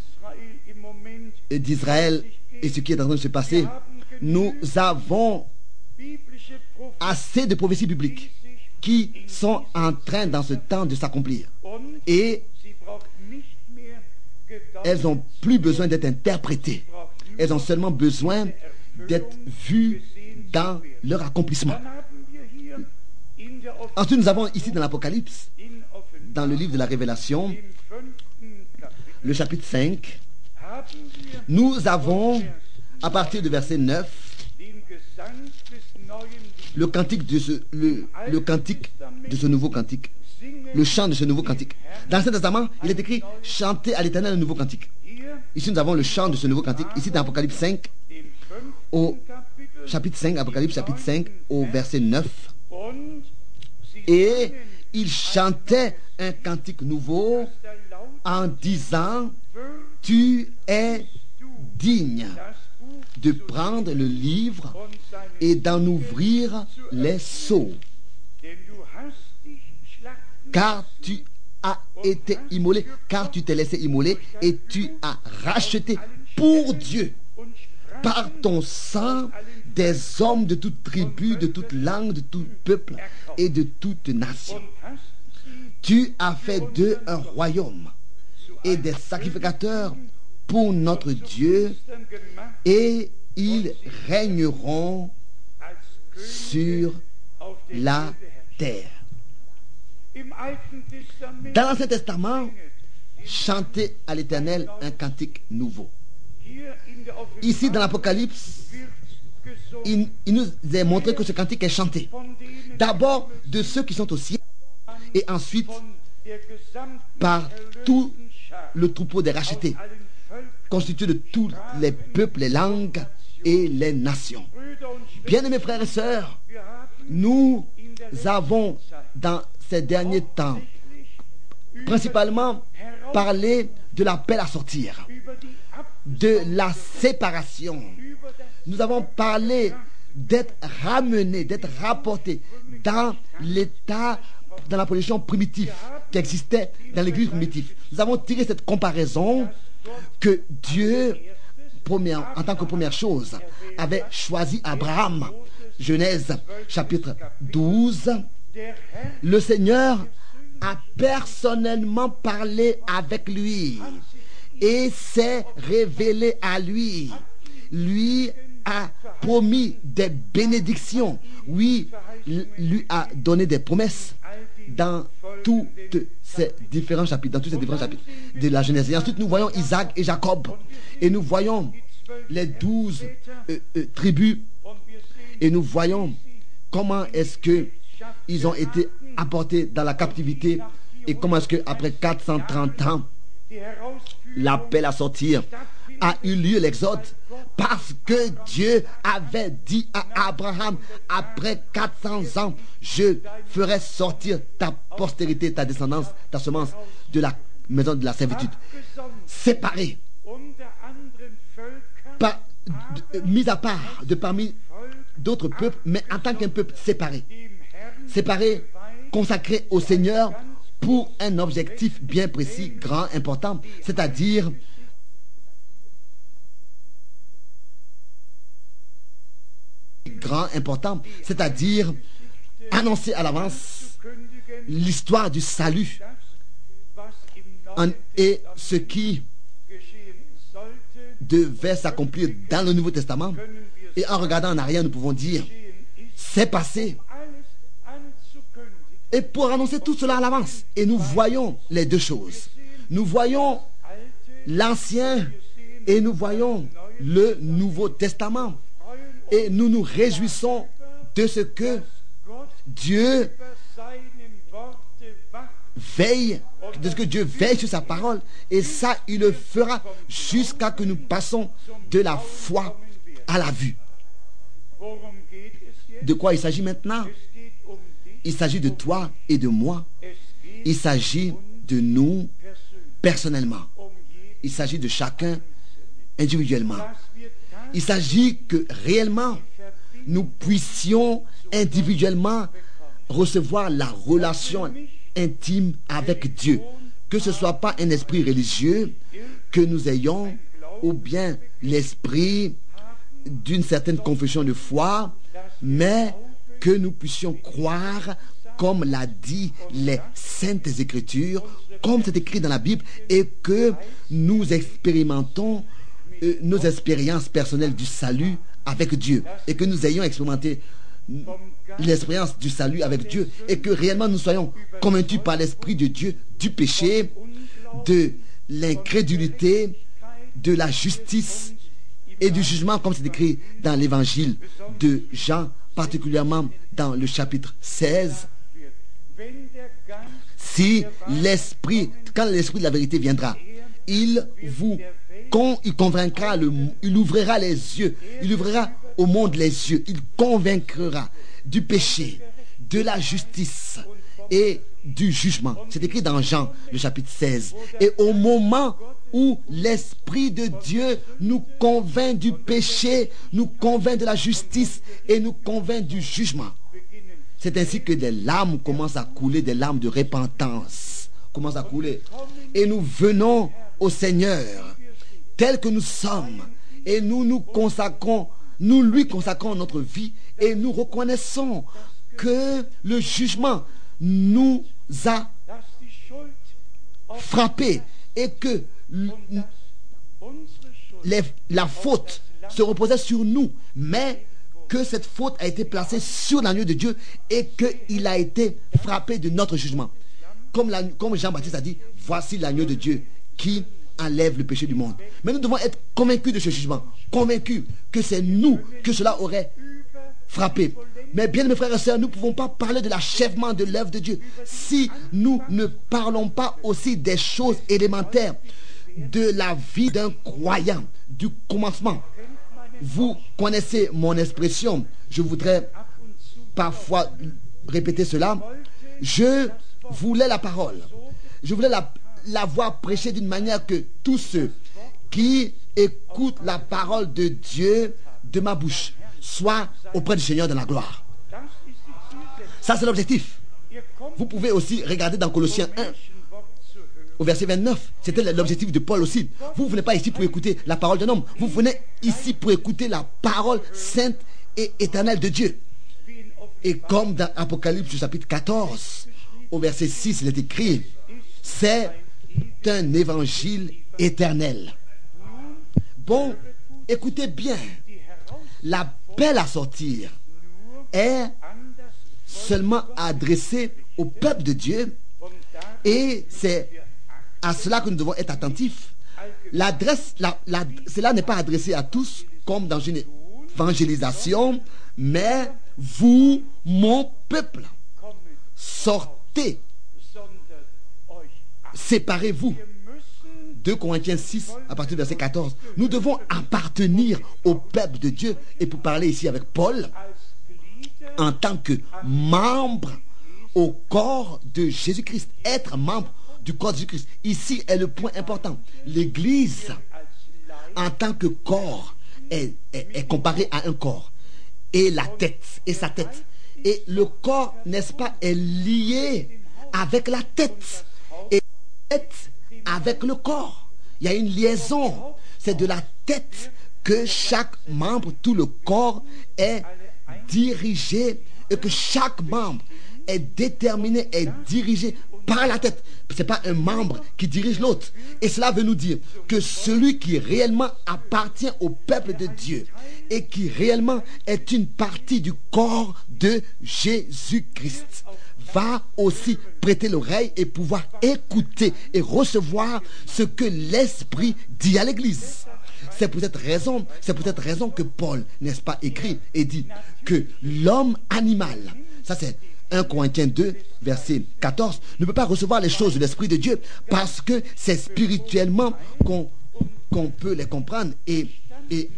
Speaker 1: d'Israël et ce qui est en train de se passer. Nous avons assez de prophéties bibliques qui sont en train dans ce temps de s'accomplir, et elles n'ont plus besoin d'être interprétées, elles ont seulement besoin d'être vues dans leur accomplissement. Ensuite, nous avons ici dans l'Apocalypse, dans le livre de la Révélation, le chapitre cinq, nous avons à partir du verset neuf le cantique de ce, le, le cantique de ce nouveau cantique, le chant de ce nouveau cantique. Dans l'Ancien Testament, il est écrit « Chantez à l'Éternel un nouveau cantique ». Ici, nous avons le chant de ce nouveau cantique. Ici, dans Apocalypse cinq, au chapitre cinq, Apocalypse chapitre cinq, au verset neuf. Et il chantait un cantique nouveau en disant « Tu es digne de prendre le livre et d'en ouvrir les sceaux, car tu as été immolé, car tu t'es laissé immoler et tu as racheté pour Dieu par ton sang des hommes de toute tribu, de toute langue, de tout peuple et de toute nation. Tu as fait d'eux un royaume et des sacrificateurs pour notre Dieu, et ils régneront sur la terre. » Dans l'Ancien Testament, chanter à l'Éternel un cantique nouveau. Ici, dans l'Apocalypse, il, il nous est montré que ce cantique est chanté. D'abord de ceux qui sont au ciel, et ensuite par tout le troupeau des rachetés, constitué de tous les peuples, les langues et les nations. Bien-aimés frères et sœurs, nous avons dans ces derniers temps principalement parlé de l'appel à sortir, de la séparation. Nous avons parlé d'être ramené, d'être rapporté dans l'état, dans la position primitive qui existait dans l'église primitive. Nous avons tiré cette comparaison que Dieu, première, en tant que première chose, avait choisi Abraham. Genèse chapitre douze. Le Seigneur a personnellement parlé avec lui et s'est révélé à lui. Lui a promis des bénédictions. Oui, lui a donné des promesses dans toutes ces différents chapitres, dans tous ces différents chapitres de la Genèse. Et ensuite, nous voyons Isaac et Jacob. Et nous voyons les douze euh, euh, tribus. Et nous voyons comment est-ce qu'ils ont été apportés dans la captivité. Et comment est-ce qu'après quatre cent trente ans, l'appel à sortir a eu lieu, l'exode, parce que Dieu avait dit à Abraham, après quatre cents ans, je ferai sortir ta postérité, ta descendance, ta semence de la maison de la servitude, séparée, pas, mis à part de parmi d'autres peuples, mais en tant qu'un peuple séparé, séparé, consacré au Seigneur pour un objectif bien précis, grand, important, c'est-à-dire grand, important, c'est-à-dire annoncer à l'avance l'histoire du salut en, et ce qui devait s'accomplir dans le Nouveau Testament. Et en regardant en arrière, nous pouvons dire, c'est passé. Et pour annoncer tout cela à l'avance, et nous voyons les deux choses. Nous voyons l'Ancien et nous voyons le Nouveau Testament. Et nous nous réjouissons de ce que Dieu veille, de ce que Dieu veille sur sa parole. Et ça, il le fera jusqu'à que nous passons de la foi à la vue. De quoi il s'agit maintenant? Il s'agit de toi et de moi. Il s'agit de nous personnellement. Il s'agit de chacun individuellement. Il s'agit que réellement nous puissions individuellement recevoir la relation intime avec Dieu. Que ce ne soit pas un esprit religieux que nous ayons ou bien l'esprit d'une certaine confession de foi, mais que nous puissions croire comme l'a dit les Saintes Écritures, comme c'est écrit dans la Bible, et que nous expérimentons euh, nos expériences personnelles du salut avec Dieu, et que nous ayons expérimenté l'expérience du salut avec Dieu, et que réellement nous soyons convaincus par l'Esprit de Dieu du péché, de l'incrédulité, de la justice et du jugement, comme c'est écrit dans l'évangile de Jean, particulièrement dans le chapitre seize. Si l'esprit, quand l'esprit de la vérité viendra, il vous con, il convaincra, le, il ouvrira les yeux, il ouvrira au monde les yeux, il convaincra du péché, de la justice et du jugement. C'est écrit dans Jean, le chapitre seize. Et au moment où l'Esprit de Dieu nous convainc du péché, nous convainc de la justice et nous convainc du jugement, c'est ainsi que des larmes commencent à couler, des larmes de repentance commencent à couler. Et nous venons au Seigneur tel que nous sommes et nous nous consacrons, nous lui consacrons notre vie et nous reconnaissons que le jugement nous a frappés et que les, la faute se reposait sur nous, mais que cette faute a été placée sur l'agneau de Dieu et qu'il a été frappé de notre jugement. Comme, la, comme Jean-Baptiste a dit, voici l'agneau de Dieu qui enlève le péché du monde. Mais nous devons être convaincus de ce jugement, convaincus que c'est nous que cela aurait frappé. Mais bien, mes frères et sœurs, nous ne pouvons pas parler de l'achèvement de l'œuvre de Dieu si nous ne parlons pas aussi des choses élémentaires de la vie d'un croyant, du commencement. Vous connaissez mon expression, je voudrais parfois répéter cela. Je voulais la parole, je voulais la, la voir prêchée d'une manière que tous ceux qui écoutent la parole de Dieu de ma bouche soient auprès du Seigneur de la gloire. Ça, c'est l'objectif. Vous pouvez aussi regarder dans Colossiens un, au verset vingt-neuf. C'était l'objectif de Paul aussi. Vous ne venez pas ici pour écouter la parole d'un homme. Vous venez ici pour écouter la parole sainte et éternelle de Dieu. Et comme dans Apocalypse chapitre quatorze, au verset six, il est écrit, c'est un évangile éternel. Bon, écoutez bien. L'appel à sortir est seulement adressé au peuple de Dieu Et c'est à cela que nous devons être attentifs. L'adresse, la, la, cela n'est pas adressé à tous comme dans une évangélisation, mais vous, mon peuple, sortez, séparez-vous. deux Corinthiens six, à partir du verset quatorze. Nous devons appartenir au peuple de Dieu. Et pour parler ici avec Paul, en tant que membre au corps de Jésus-Christ, être membre du corps de Jésus-Christ. Ici est le point important. L'Église, en tant que corps, est, est, est comparée à un corps. Et la tête, et sa tête. Et le corps, n'est-ce pas, est lié avec la tête. Et la tête avec le corps. Il y a une liaison. C'est de la tête que chaque membre, tout le corps est dirigé et que chaque membre est déterminé, est dirigé par la tête. Ce n'est pas un membre qui dirige l'autre. Et cela veut nous dire que celui qui réellement appartient au peuple de Dieu et qui réellement est une partie du corps de Jésus-Christ va aussi prêter l'oreille et pouvoir écouter et recevoir ce que l'Esprit dit à l'Église. C'est pour cette raison, c'est pour cette raison que Paul, n'est-ce pas, écrit et dit que l'homme animal, ça c'est un Corinthiens deux, verset quatorze, ne peut pas recevoir les choses de l'Esprit de Dieu parce que c'est spirituellement qu'on qu'on peut les comprendre et, et,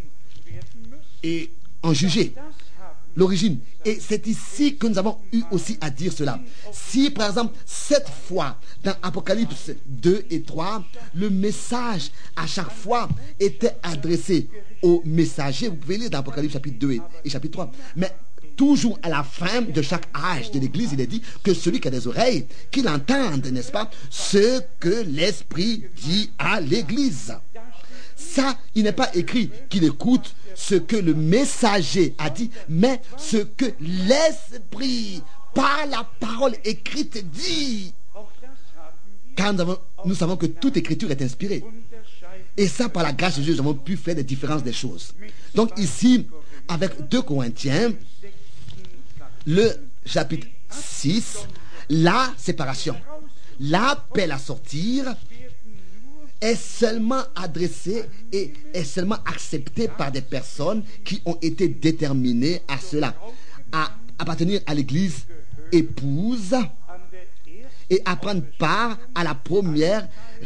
Speaker 1: et en juger l'origine. Et c'est ici que nous avons eu aussi à dire cela. Si par exemple cette fois dans Apocalypse deux et trois, le message à chaque fois était adressé au messager, vous pouvez lire dans Apocalypse chapitre deux et, et chapitre trois, mais toujours à la fin de chaque âge de l'Église, il est dit que celui qui a des oreilles, qu'il entende, n'est-ce pas, ce que l'Esprit dit à l'Église. Ça, il n'est pas écrit qu'il écoute ce que le messager a dit, mais ce que l'Esprit, par la parole écrite, dit. Car nous, avons, nous savons que toute écriture est inspirée. Et ça, par la grâce de Dieu, nous avons pu faire des différences des choses. Donc ici, avec deux Corinthiens, le chapitre six, la séparation, l'appel à sortir est seulement adressé et est seulement accepté par des personnes qui ont été déterminées à cela, à appartenir à l'Église épouse et à prendre part à la première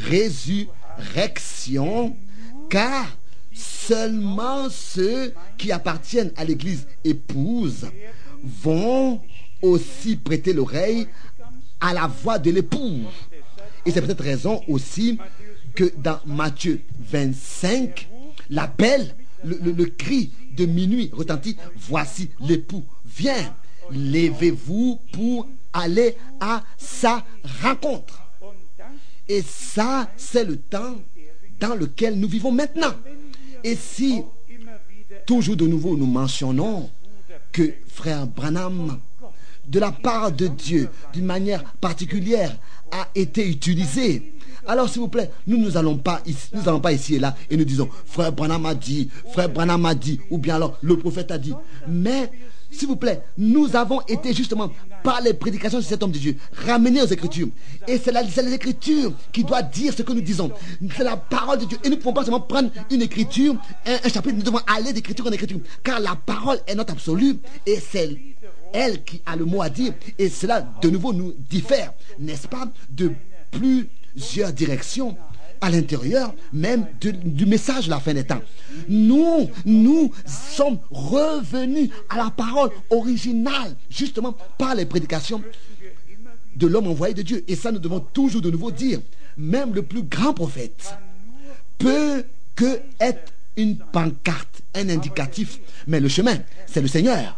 Speaker 1: résurrection, car seulement ceux qui appartiennent à l'Église épouse vont aussi prêter l'oreille à la voix de l'époux. Et c'est pour cette raison aussi que dans Matthieu vingt-cinq, l'appel, le, le, le cri de minuit retentit, voici l'époux vient, levez-vous pour aller à sa rencontre. Et ça, c'est le temps dans lequel nous vivons maintenant. Et si toujours de nouveau nous mentionnons que frère Branham, de la part de Dieu, d'une manière particulière, a été utilisé, alors s'il vous plaît, nous nous allons pas ici, nous allons pas ici et là et nous disons frère Branham a dit, frère Branham a dit, ou bien alors le prophète a dit. Mais s'il vous plaît, nous avons été justement par les prédications de cet homme de Dieu ramenés aux Écritures. Et c'est, la, c'est les Écritures qui doivent dire ce que nous disons. C'est la parole de Dieu. Et nous ne pouvons pas seulement prendre une Écriture, un, un chapitre. Nous devons aller d'Écriture en Écriture, car la parole est notre absolu et c'est elle qui a le mot à dire. Et cela de nouveau nous diffère, n'est-ce pas, de plusieurs directions à l'intérieur même de, du message de la fin des temps. Nous, nous sommes revenus à la parole originale, justement par les prédications de l'homme envoyé de Dieu. Et ça, nous devons toujours de nouveau dire, même le plus grand prophète peut que être une pancarte, un indicatif, mais le chemin, c'est le Seigneur.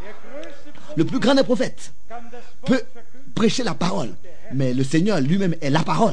Speaker 1: Le plus grand des prophètes peut prêcher la parole, mais le Seigneur lui-même est la parole.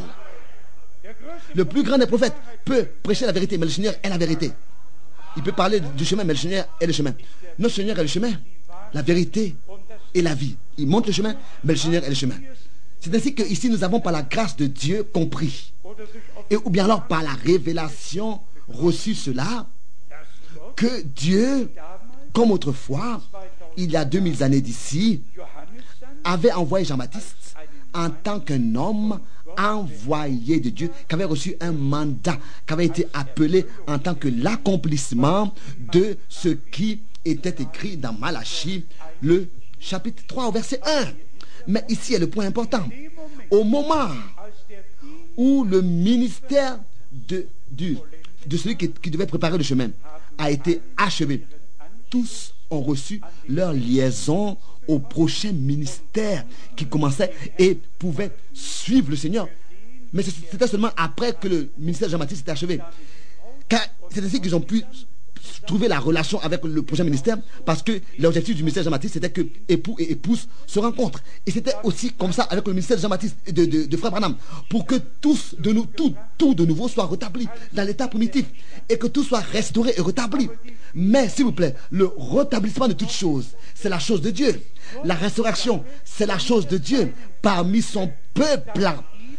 Speaker 1: Le plus grand des prophètes peut prêcher la vérité, mais le Seigneur est la vérité. Il peut parler du chemin, mais le Seigneur est le chemin. Notre Seigneur est le chemin, la vérité et la vie. Il montre le chemin, mais le Seigneur est le chemin. C'est ainsi qu'ici nous avons par la grâce de Dieu compris, et ou bien alors par la révélation reçue cela, que Dieu, comme autrefois, il y a deux mille années d'ici, avait envoyé Jean-Baptiste en tant qu'un homme envoyé de Dieu, qui avait reçu un mandat, qui avait été appelé en tant que l'accomplissement de ce qui était écrit dans Malachie, le chapitre trois, au verset un. Mais ici est le point important. Au moment où le ministère de, du, de celui qui, qui devait préparer le chemin a été achevé, tous ont reçu leur liaison au prochain ministère qui commençait et pouvait suivre le Seigneur. Mais c'était seulement après que le ministère de Jean-Baptiste était achevé. Car c'est ainsi qu'ils ont pu trouver la relation avec le prochain ministère, parce que l'objectif du ministère de Jean-Baptiste, c'était que époux et épouse se rencontrent. Et c'était aussi comme ça avec le ministère de Jean-Baptiste, de, de, de Frère Branham, pour que tous de nous, tout, tout de nouveau soit rétabli dans l'état primitif et que tout soit restauré et rétabli. Mais s'il vous plaît, le rétablissement de toutes choses, c'est la chose de Dieu. La restauration, c'est la chose de Dieu parmi son peuple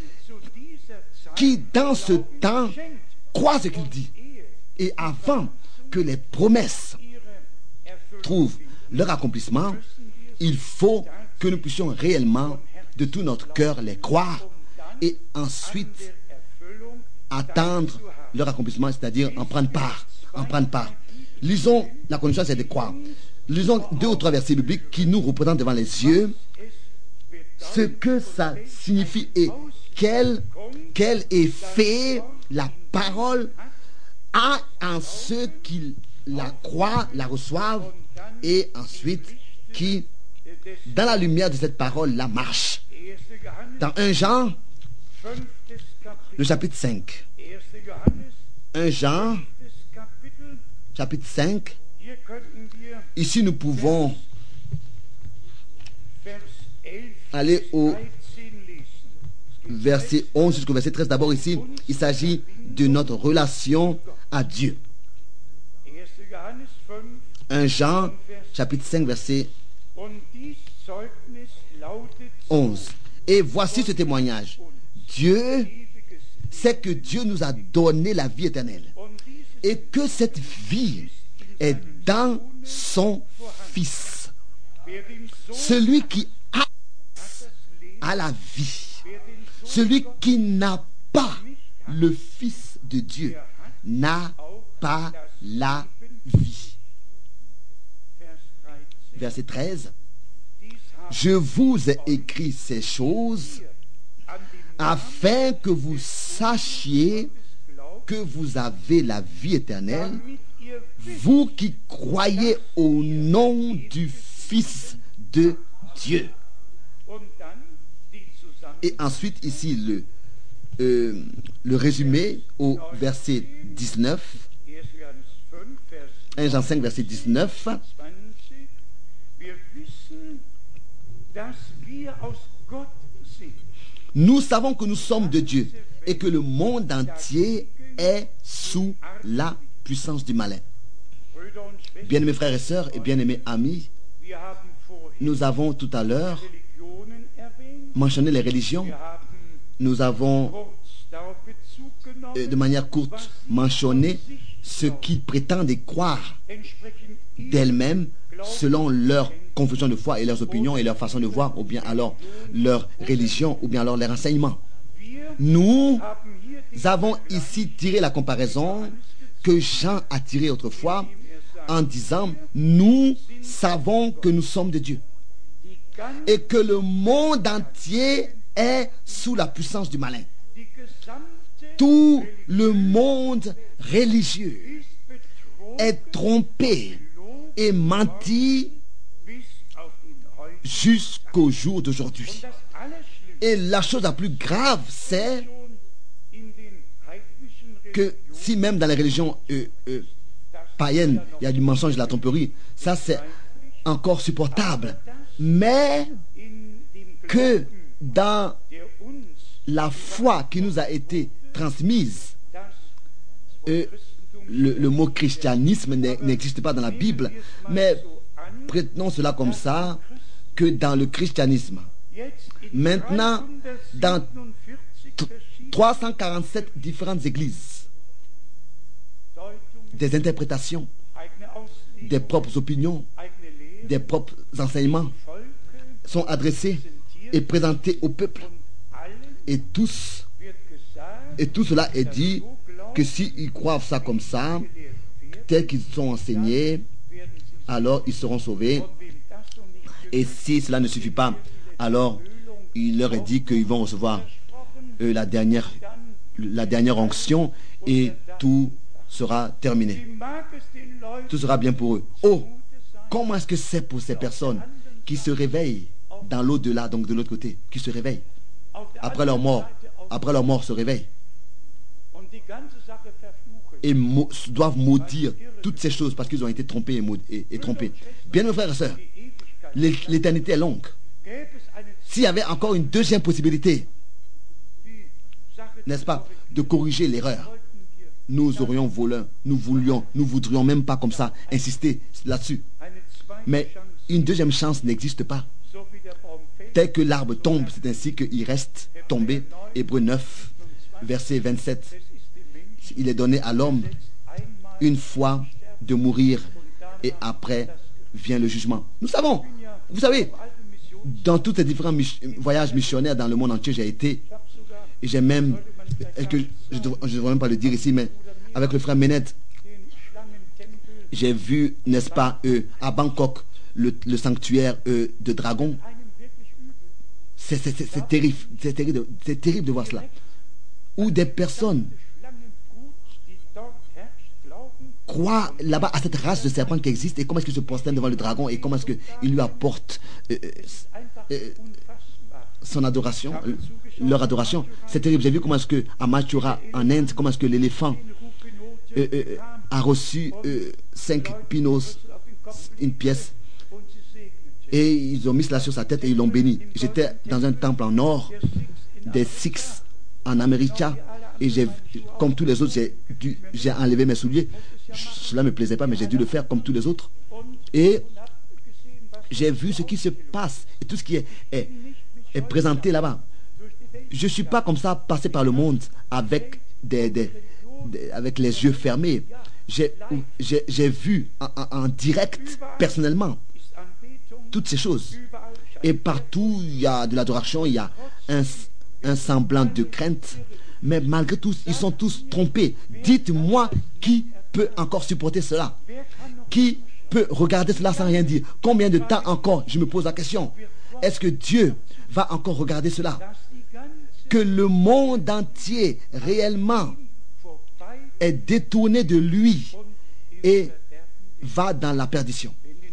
Speaker 1: qui, dans ce temps, croit ce qu'il dit. Et avant que les promesses trouvent leur accomplissement, il faut que nous puissions réellement, de tout notre cœur, les croire et ensuite attendre leur accomplissement, c'est-à-dire en prendre part. En prendre part. Lisons, la condition c'est de croire. Lisons deux ou trois versets bibliques qui nous représentent devant les yeux ce que ça signifie et quel, quel effet la parole a en ceux qui la croient, la reçoivent et ensuite qui, dans la lumière de cette parole, la marchent. Dans un Jean, le chapitre cinq. un Jean, chapitre cinq. Ici, nous pouvons aller au verset onze jusqu'au verset treize. D'abord ici, il s'agit de notre relation à Dieu. un Jean, chapitre cinq, verset onze. Et voici ce témoignage. Dieu, c'est que Dieu nous a donné la vie éternelle. Et que cette vie est dans son Fils. Celui qui a, a la vie. Celui qui n'a pas le Fils de Dieu n'a pas la vie. Verset treize. Je vous ai écrit ces choses afin que vous sachiez que vous avez la vie éternelle, vous qui croyez au nom du Fils de Dieu. Et ensuite, ici, le, euh, le résumé au verset dix-neuf. un Jean cinq, verset dix-neuf. Nous savons que nous sommes de Dieu et que le monde entier est sous la puissance du malin. Bien-aimés frères et sœurs et bien-aimés amis, nous avons tout à l'heure mentionné les religions. Nous avons euh, de manière courte mentionné ce qu'ils prétendent croire d'elles-mêmes selon leur confession de foi et leurs opinions et leur façon de voir, ou bien alors leur religion, ou bien alors leur enseignement. Nous avons ici tiré la comparaison que Jean a tirée autrefois en disant « Nous savons que nous sommes de Dieu et que le monde entier est sous la puissance du malin. » Tout le monde religieux est trompé et menti jusqu'au jour d'aujourd'hui. Et la chose la plus grave, c'est que si même dans les religions euh, euh, païennes, il y a du mensonge, de la tromperie, ça c'est encore supportable. Mais que dans la foi qui nous a été transmise, euh, le, le mot christianisme n'existe pas dans la Bible, mais prenons cela comme ça, que dans le christianisme, maintenant, dans trois cent quarante-sept différentes églises, des interprétations, des propres opinions, des propres enseignements sont adressés est présenté au peuple. Et tous, et tout cela est dit que s'ils croient ça comme ça, tels qu'ils sont enseignés, alors ils seront sauvés. Et si cela ne suffit pas, alors il leur est dit qu'ils vont recevoir euh, la dernière, la dernière onction et tout sera terminé. Tout sera bien pour eux. Oh, comment est-ce que c'est pour ces personnes qui se réveillent dans l'au-delà, donc de l'autre côté, qui se réveillent après leur mort, après leur mort se réveillent et mo- doivent maudire toutes ces choses parce qu'ils ont été trompés et, maud- et, et trompés. Bien, mes frères et sœurs, l'éternité est longue. S'il y avait encore une deuxième possibilité, n'est-ce pas, de corriger l'erreur, nous aurions voulu, nous voulions, nous voudrions même pas comme ça insister là-dessus. Mais une deuxième chance n'existe pas. Tel que l'arbre tombe, c'est ainsi qu'il reste tombé. Hébreux neuf, verset vingt-sept. Il est donné à l'homme une fois de mourir et après vient le jugement. Nous savons, vous savez, dans tous les différents mich- voyages missionnaires dans le monde entier, j'ai été, et j'ai même, que je ne devrais même pas le dire ici, mais avec le frère Menet, j'ai vu, n'est-ce pas, euh, à Bangkok, le, le sanctuaire euh, de dragons. C'est, c'est, c'est, c'est terrible, c'est terrible, c'est terrible de voir cela. Où des personnes croient là-bas à cette race de serpents qui existe et comment est-ce qu'ils se prosternent devant le dragon et comment est-ce qu'ils lui apportent euh, euh, son adoration, euh, leur adoration. C'est terrible. J'ai vu comment est-ce que à Mathura, en Inde, comment est-ce que l'éléphant euh, euh, a reçu euh, cinq pinos, une pièce, et ils ont mis cela sur sa tête et ils l'ont béni. J'étais dans un temple en or des Sikhs en Amérique et j'ai, comme tous les autres, j'ai, dû, j'ai enlevé mes souliers. Cela ne me plaisait pas, mais j'ai dû le faire comme tous les autres. Et j'ai vu ce qui se passe et tout ce qui est, est, est présenté là-bas. Je ne suis pas comme ça passé par le monde avec, des, des, des, avec les yeux fermés. J'ai, j'ai, j'ai vu en, en, en direct, personnellement, toutes ces choses. Et partout, il y a de l'adoration, il y a un, un semblant de crainte. Mais malgré tout, ils sont tous trompés. Dites-moi qui peut encore supporter cela? Qui peut regarder cela sans rien dire? Combien de temps encore, je me pose la question, est-ce que Dieu va encore regarder cela? Que le monde entier réellement est détourné de lui et va dans la perdition.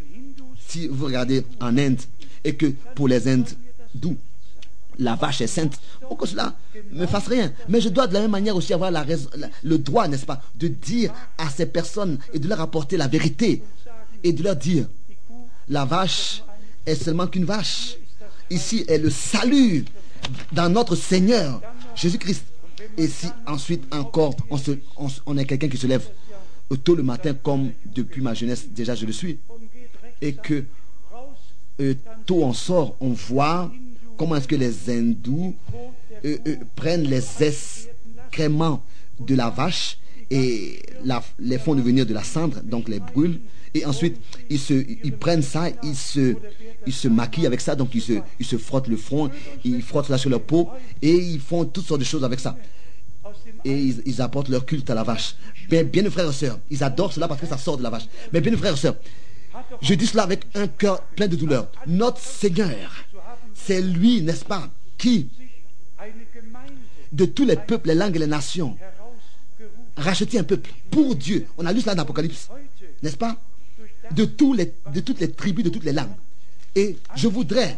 Speaker 1: Si vous regardez en Inde et que pour les hindous, la vache est sainte, pour que cela ne me fasse rien. Mais je dois de la même manière aussi avoir la raison, la, le droit, n'est-ce pas, de dire à ces personnes et de leur apporter la vérité et de leur dire, la vache est seulement qu'une vache. Ici est le salut dans notre Seigneur Jésus-Christ. Et si ensuite encore on, se, on, on est quelqu'un qui se lève tôt le matin comme depuis ma jeunesse déjà je le suis, et que euh, tôt on sort, on voit comment est-ce que les hindous euh, euh, prennent les excréments de la vache et la, les font devenir de la cendre, donc les brûlent, et ensuite ils, se, ils prennent ça, ils se, ils se maquillent avec ça, donc ils se, ils se frottent le front, ils frottent ça sur leur peau et ils font toutes sortes de choses avec ça. Et ils, ils apportent leur culte à la vache. Bien, bien, frères et sœurs, ils adorent cela parce que ça sort de la vache. Mais bien, frères et sœurs, je dis cela avec un cœur plein de douleur. Notre Seigneur, c'est lui, n'est-ce pas, qui, de tous les peuples, les langues et les nations, rachetait un peuple pour Dieu. On a lu cela dans l'Apocalypse, n'est-ce pas, de, tous les, de toutes les tribus, de toutes les langues. Et je voudrais,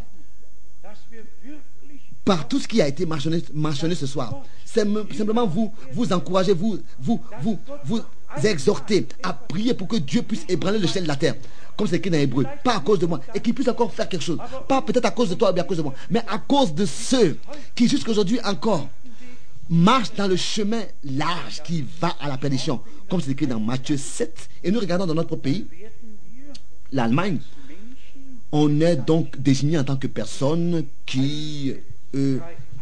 Speaker 1: par tout ce qui a été mentionné, mentionné ce soir, c'est simplement vous, vous encourager, vous, vous, vous, vous exhorter à prier pour que Dieu puisse ébranler le ciel de la terre, comme c'est écrit dans Hébreux, pas à cause de moi, et qu'il puisse encore faire quelque chose, pas peut-être à cause de toi ou bien à cause de moi, mais à cause de ceux qui jusqu'à aujourd'hui encore marchent dans le chemin large qui va à la perdition, comme c'est écrit dans Matthieu sept. Et nous regardons dans notre pays, l'Allemagne, on est donc désigné en tant que personne qui, euh,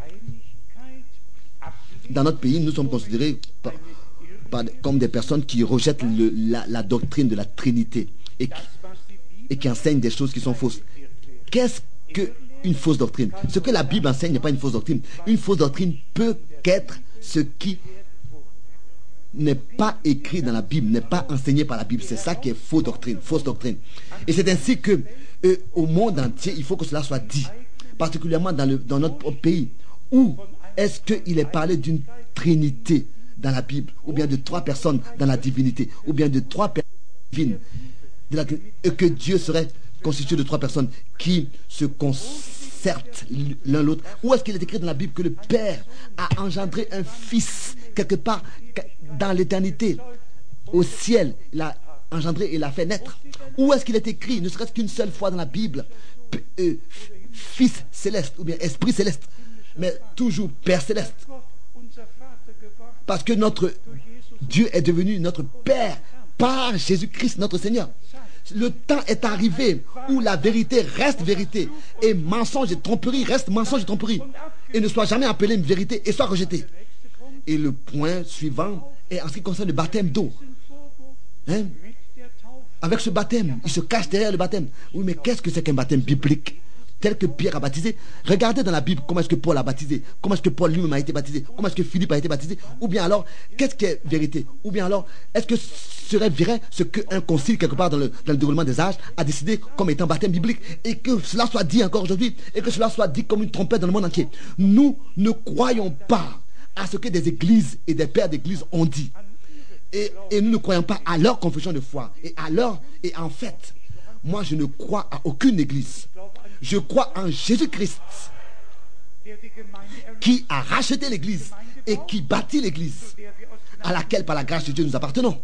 Speaker 1: dans notre pays, nous sommes considérés par, par, comme des personnes qui rejettent le, la, la doctrine de la Trinité et qui, et qui enseignent des choses qui sont fausses. Qu'est-ce que une fausse doctrine. Ce que la Bible enseigne n'est pas une fausse doctrine. Une fausse doctrine peut qu'être ce qui n'est pas écrit dans la Bible, n'est pas enseigné par la Bible. C'est ça qui est fausse doctrine, fausse doctrine. Et c'est ainsi que euh, au monde entier, il faut que cela soit dit, particulièrement dans, le, dans notre pays. Où est-ce qu'il est parlé d'une trinité dans la Bible, ou bien de trois personnes dans la divinité, ou bien de trois personnes divines, de la, et que Dieu serait constitué de trois personnes qui se concertent l'un l'autre? Où est-ce qu'il est écrit dans la Bible que le Père a engendré un fils quelque part dans l'éternité, au ciel, il a engendré et l'a fait naître? Où est-ce qu'il est écrit, ne serait-ce qu'une seule fois dans la Bible, euh, Fils céleste ou bien Esprit céleste, mais toujours Père céleste? Parce que notre Dieu est devenu notre Père par Jésus-Christ notre Seigneur. Le temps est arrivé où la vérité reste vérité et mensonge et tromperie reste mensonge et tromperie, et ne soit jamais appelé une vérité et soit rejeté. Et le point suivant est en ce qui concerne le baptême d'eau. Hein? Avec ce baptême, il se cache derrière le baptême. Oui, mais qu'est-ce que c'est qu'un baptême biblique tel que Pierre a baptisé? Regardez dans la Bible comment est-ce que Paul a baptisé, comment est-ce que Paul lui-même a été baptisé, comment est-ce que Philippe a été baptisé. Ou bien alors, qu'est-ce qui est vérité? Ou bien alors, est-ce que serait vrai ce qu'un concile quelque part dans le, dans le déroulement des âges a décidé comme étant baptême biblique, et que cela soit dit encore aujourd'hui, et que cela soit dit comme une trompette dans le monde entier? Nous ne croyons pas à ce que des églises et des pères d'église ont dit. Et, et nous ne croyons pas à leur confession de foi. Et à leur, et en fait, moi je ne crois à aucune église. Je crois en Jésus-Christ qui a racheté l'église et qui bâtit l'église à laquelle par la grâce de Dieu nous appartenons.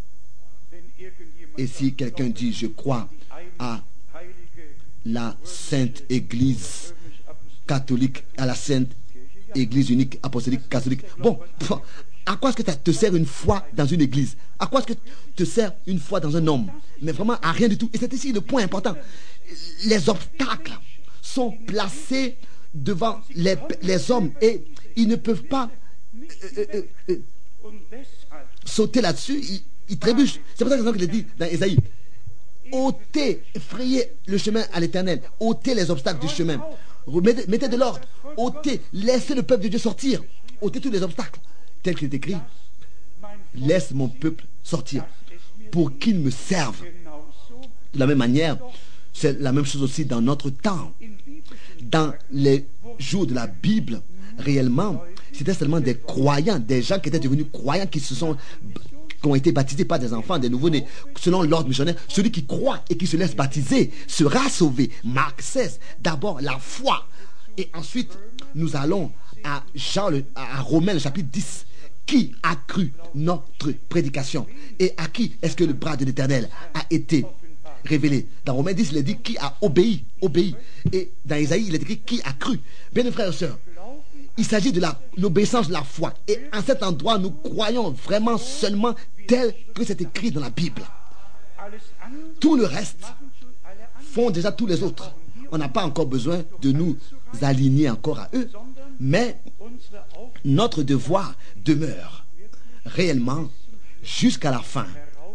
Speaker 1: Et si quelqu'un dit je crois à la sainte église catholique, à la sainte église unique apostolique catholique, bon, à quoi est-ce que ça te sert une foi dans une église? À quoi est-ce que te sert une foi dans un homme? Mais vraiment à rien du tout. Et c'est ici le point important. Les obstacles sont placés devant les, les hommes et ils ne peuvent pas euh, euh, euh, sauter là-dessus. Ils, ils trébuchent. C'est pour ça qu'il est dit dans Ésaïe: ôtez, frayez le chemin à l'Éternel, ôtez les obstacles du chemin, mettez, mettez de l'ordre, ôtez, laissez le peuple de Dieu sortir, ôtez tous les obstacles. Tel qu'il est écrit: laisse mon peuple sortir pour qu'il me serve. De la même manière, c'est la même chose aussi dans notre temps. Dans les jours de la Bible, réellement, c'était seulement des croyants, des gens qui étaient devenus croyants, qui se sont, qui ont été baptisés par des enfants, des nouveau-nés, selon l'ordre missionnaire. Celui qui croit et qui se laisse baptiser sera sauvé. Marc seize, d'abord la foi. Et ensuite, nous allons à Jean, à Romains, le chapitre dix. Qui a cru notre prédication? Et à qui est-ce que le bras de l'Éternel a été révélé? Dans Romains dix, il est dit qui a obéi, obéi. Et dans Ésaïe, il est écrit qui a cru. Bien, mes frères et sœurs, il s'agit de la, l'obéissance de la foi. Et en cet endroit, nous croyons vraiment seulement tel que c'est écrit dans la Bible. Tout le reste font déjà tous les autres. On n'a pas encore besoin de nous aligner encore à eux. Mais notre devoir demeure réellement jusqu'à la fin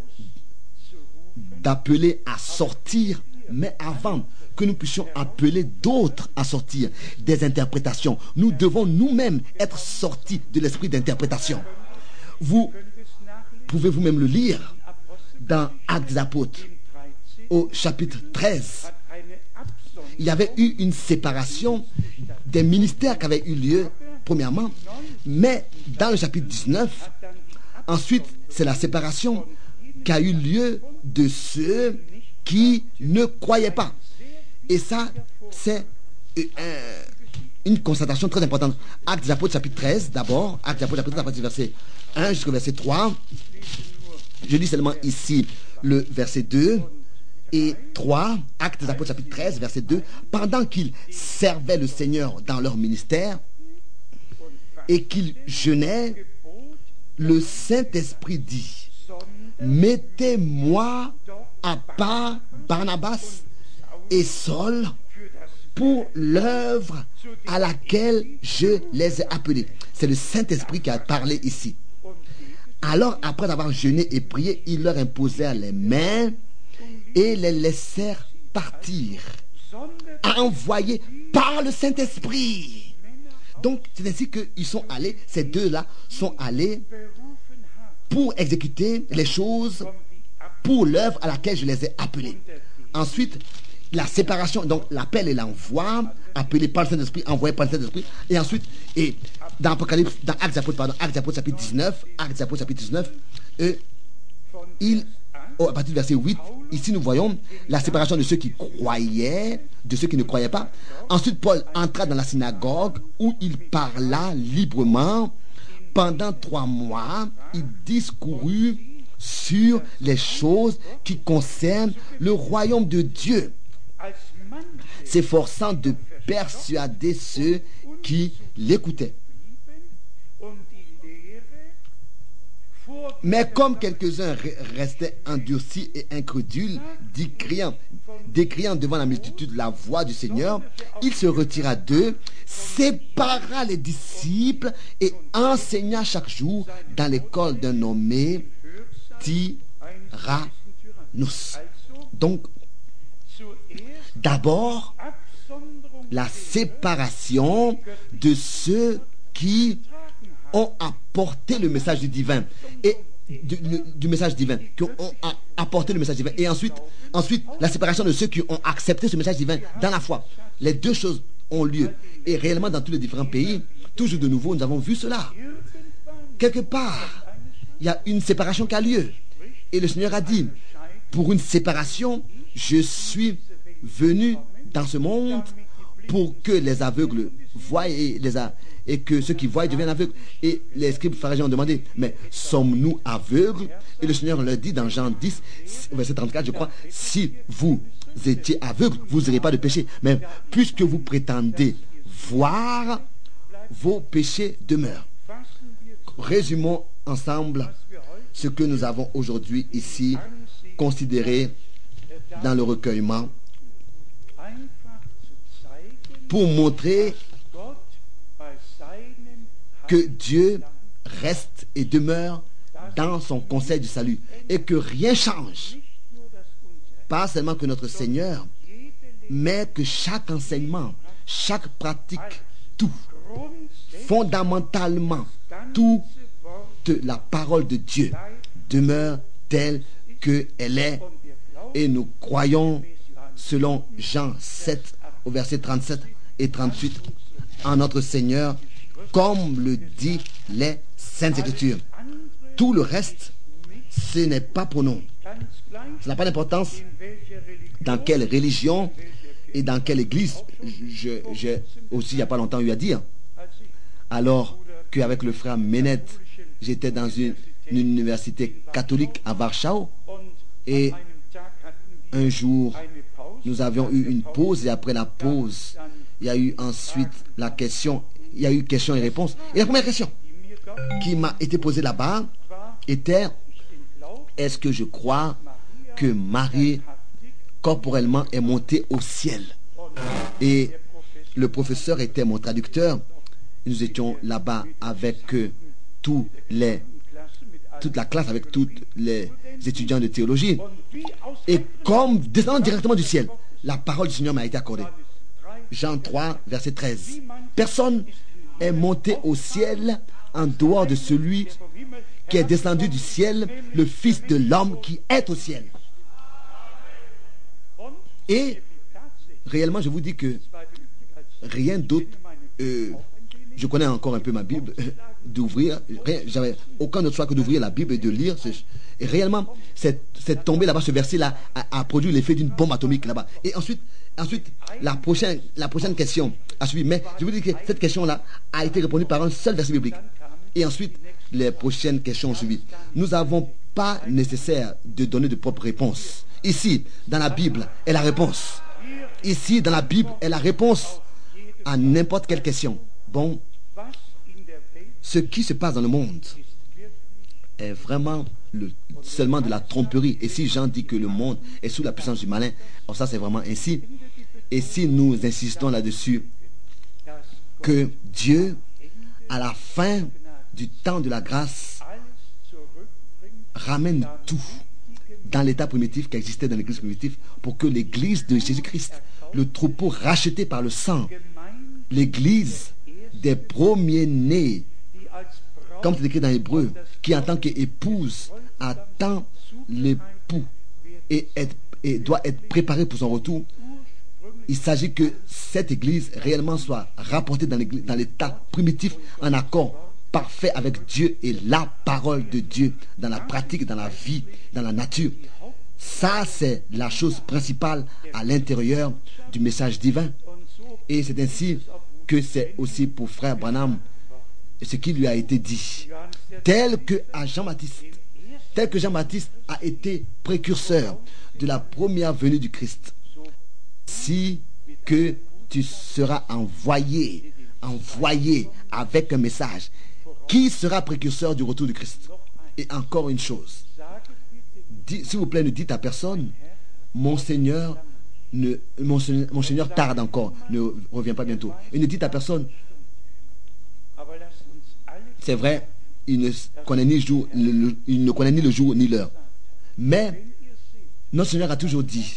Speaker 1: d'appeler à sortir, mais avant que nous puissions appeler d'autres à sortir des interprétations, nous devons nous-mêmes être sortis de l'esprit d'interprétation. Vous pouvez vous-même le lire dans Actes des Apôtres au chapitre treize. Il y avait eu une séparation des ministères qui avaient eu lieu premièrement, mais dans le chapitre dix-neuf, ensuite c'est la séparation qui a eu lieu de ceux qui ne croyaient pas. Et ça, c'est euh, une constatation très importante. Actes des Apôtres chapitre treize, d'abord, Actes des Apôtres chapitre treize, à partir du verset un jusqu'au verset trois. Je lis seulement ici le verset deux et trois, Actes des Apôtres chapitre treize, verset deux. Pendant qu'ils servaient le Seigneur dans leur ministère et qu'ils jeûnaient, le Saint-Esprit dit: mettez-moi à part Barnabas et Saul pour l'œuvre à laquelle je les ai appelés. C'est le Saint-Esprit qui a parlé ici. Alors, après avoir jeûné et prié, ils leur imposèrent les mains et les laissèrent partir. Envoyés par le Saint-Esprit. Donc, c'est ainsi qu'ils sont allés, ces deux-là sont allés pour exécuter les choses pour l'œuvre à laquelle je les ai appelés. Ensuite, la séparation, donc l'appel et l'envoi, appelé par le Saint-Esprit, envoyé par le Saint-Esprit. Et ensuite, et dans Apocalypse, dans Actes des Apôtres, pardon, Actes des Apôtres chapitre dix-neuf, Actes des Apôtres chapitre dix-neuf, et il, oh, à partir du verset huit, ici nous voyons la séparation de ceux qui croyaient, de ceux qui ne croyaient pas. Ensuite, Paul entra dans la synagogue où il parla librement. Pendant trois mois, il discourut sur les choses qui concernent le royaume de Dieu, s'efforçant de persuader ceux qui l'écoutaient. Mais comme quelques-uns restaient endurcis et incrédules, décriant, décriant devant la multitude la voix du Seigneur, il se retira d'eux, sépara les disciples et enseigna chaque jour dans l'école d'un nommé Tyrannus. Donc, d'abord, la séparation de ceux qui ont apporté le message du divin et du, du, du message divin, qui ont, ont apporté le message divin, et ensuite, ensuite la séparation de ceux qui ont accepté ce message divin dans la foi. Les deux choses ont lieu, et réellement dans tous les différents pays, toujours de nouveau, nous avons vu cela. Quelque part, il y a une séparation qui a lieu, et le Seigneur a dit, pour une séparation, je suis venu dans ce monde pour que les aveugles voient et, les a, et que ceux qui voient deviennent aveugles. Et les scribes pharisiens ont demandé, mais sommes-nous aveugles? Et le Seigneur leur dit dans Jean dix, verset trente-quatre, je crois, si vous étiez aveugles, vous n'aurez pas de péché. Mais puisque vous prétendez voir, vos péchés demeurent. Résumons ensemble ce que nous avons aujourd'hui ici considéré dans le recueillement pour montrer que Dieu reste et demeure dans son conseil du salut et que rien change. Pas seulement que notre Seigneur, mais que chaque enseignement, chaque pratique, tout, fondamentalement, toute la parole de Dieu demeure telle qu'elle est. Et nous croyons, selon Jean sept, au verset trente-sept et trente-huit, en notre Seigneur, comme le dit les Saintes Écritures. Tout le reste, ce n'est pas pour nous. Ça n'a pas d'importance dans quelle religion et dans quelle église. J'ai aussi, il n'y a pas longtemps, eu à dire, alors qu'avec le frère Menet, j'étais dans une, une université catholique à Warschau, et un jour, nous avions eu une pause, et après la pause, il y a eu ensuite la question, il y a eu question et réponse. Et la première question qui m'a été posée là-bas était, est-ce que je crois que Marie, corporellement, est montée au ciel? Et le professeur était mon traducteur. Nous étions là-bas avec euh, tous les, toute la classe, avec tous les étudiants de théologie. Et comme descendant directement du ciel, la parole du Seigneur m'a été accordée. Jean trois, verset treize. Personne est monté au ciel en dehors de celui qui est descendu du ciel, le Fils de l'homme qui est au ciel. Et réellement, je vous dis que rien d'autre, euh, je connais encore un peu ma Bible, euh, d'ouvrir, j'avais aucun autre choix que d'ouvrir la Bible et de lire. Et réellement, cette, cette tombée là-bas, ce verset-là a, a produit l'effet d'une bombe atomique là-bas. Et ensuite, ensuite la, prochaine, la prochaine question a suivi. Mais je vous dis que cette question-là a été répondue par un seul verset biblique. Et ensuite, les prochaines questions ont suivi. Nous n'avons pas nécessaire de donner de propres réponses. Ici, dans la Bible, est la réponse. Ici, dans la Bible, est la réponse à n'importe quelle question. Bon, ce qui se passe dans le monde est vraiment le, seulement de la tromperie. Et si Jean dit que le monde est sous la puissance du malin, alors ça c'est vraiment ainsi. Et si nous insistons là-dessus, que Dieu, à la fin du temps de la grâce, ramène tout dans l'état primitif qui existait dans l'église primitive pour que l'église de Jésus-Christ le troupeau racheté par le sang, l'Église des premiers-nés, comme c'est écrit dans l'Hébreu, qui en tant qu'épouse attend l'époux et, est, et doit être préparée pour son retour. Il s'agit que cette Église réellement soit rapportée dans, dans l'état primitif en accord parfait avec Dieu et la parole de Dieu dans la pratique, dans la vie, dans la nature. Ça, c'est la chose principale à l'intérieur du message divin. Et c'est ainsi que c'est aussi pour frère Branham ce qui lui a été dit. Tel que à Jean-Baptiste, tel que Jean-Baptiste a été précurseur de la première venue du Christ. Si que tu seras envoyé, envoyé avec un message, qui sera précurseur du retour du Christ? Et encore une chose, s'il vous plaît, ne dites à personne, mon Seigneur, ne, mon, mon Seigneur tarde encore, ne revient pas bientôt. Et ne dites à personne, c'est vrai, il ne connaît ni le jour, le, le, il ne connaît ni le jour ni l'heure. Mais notre Seigneur a toujours dit,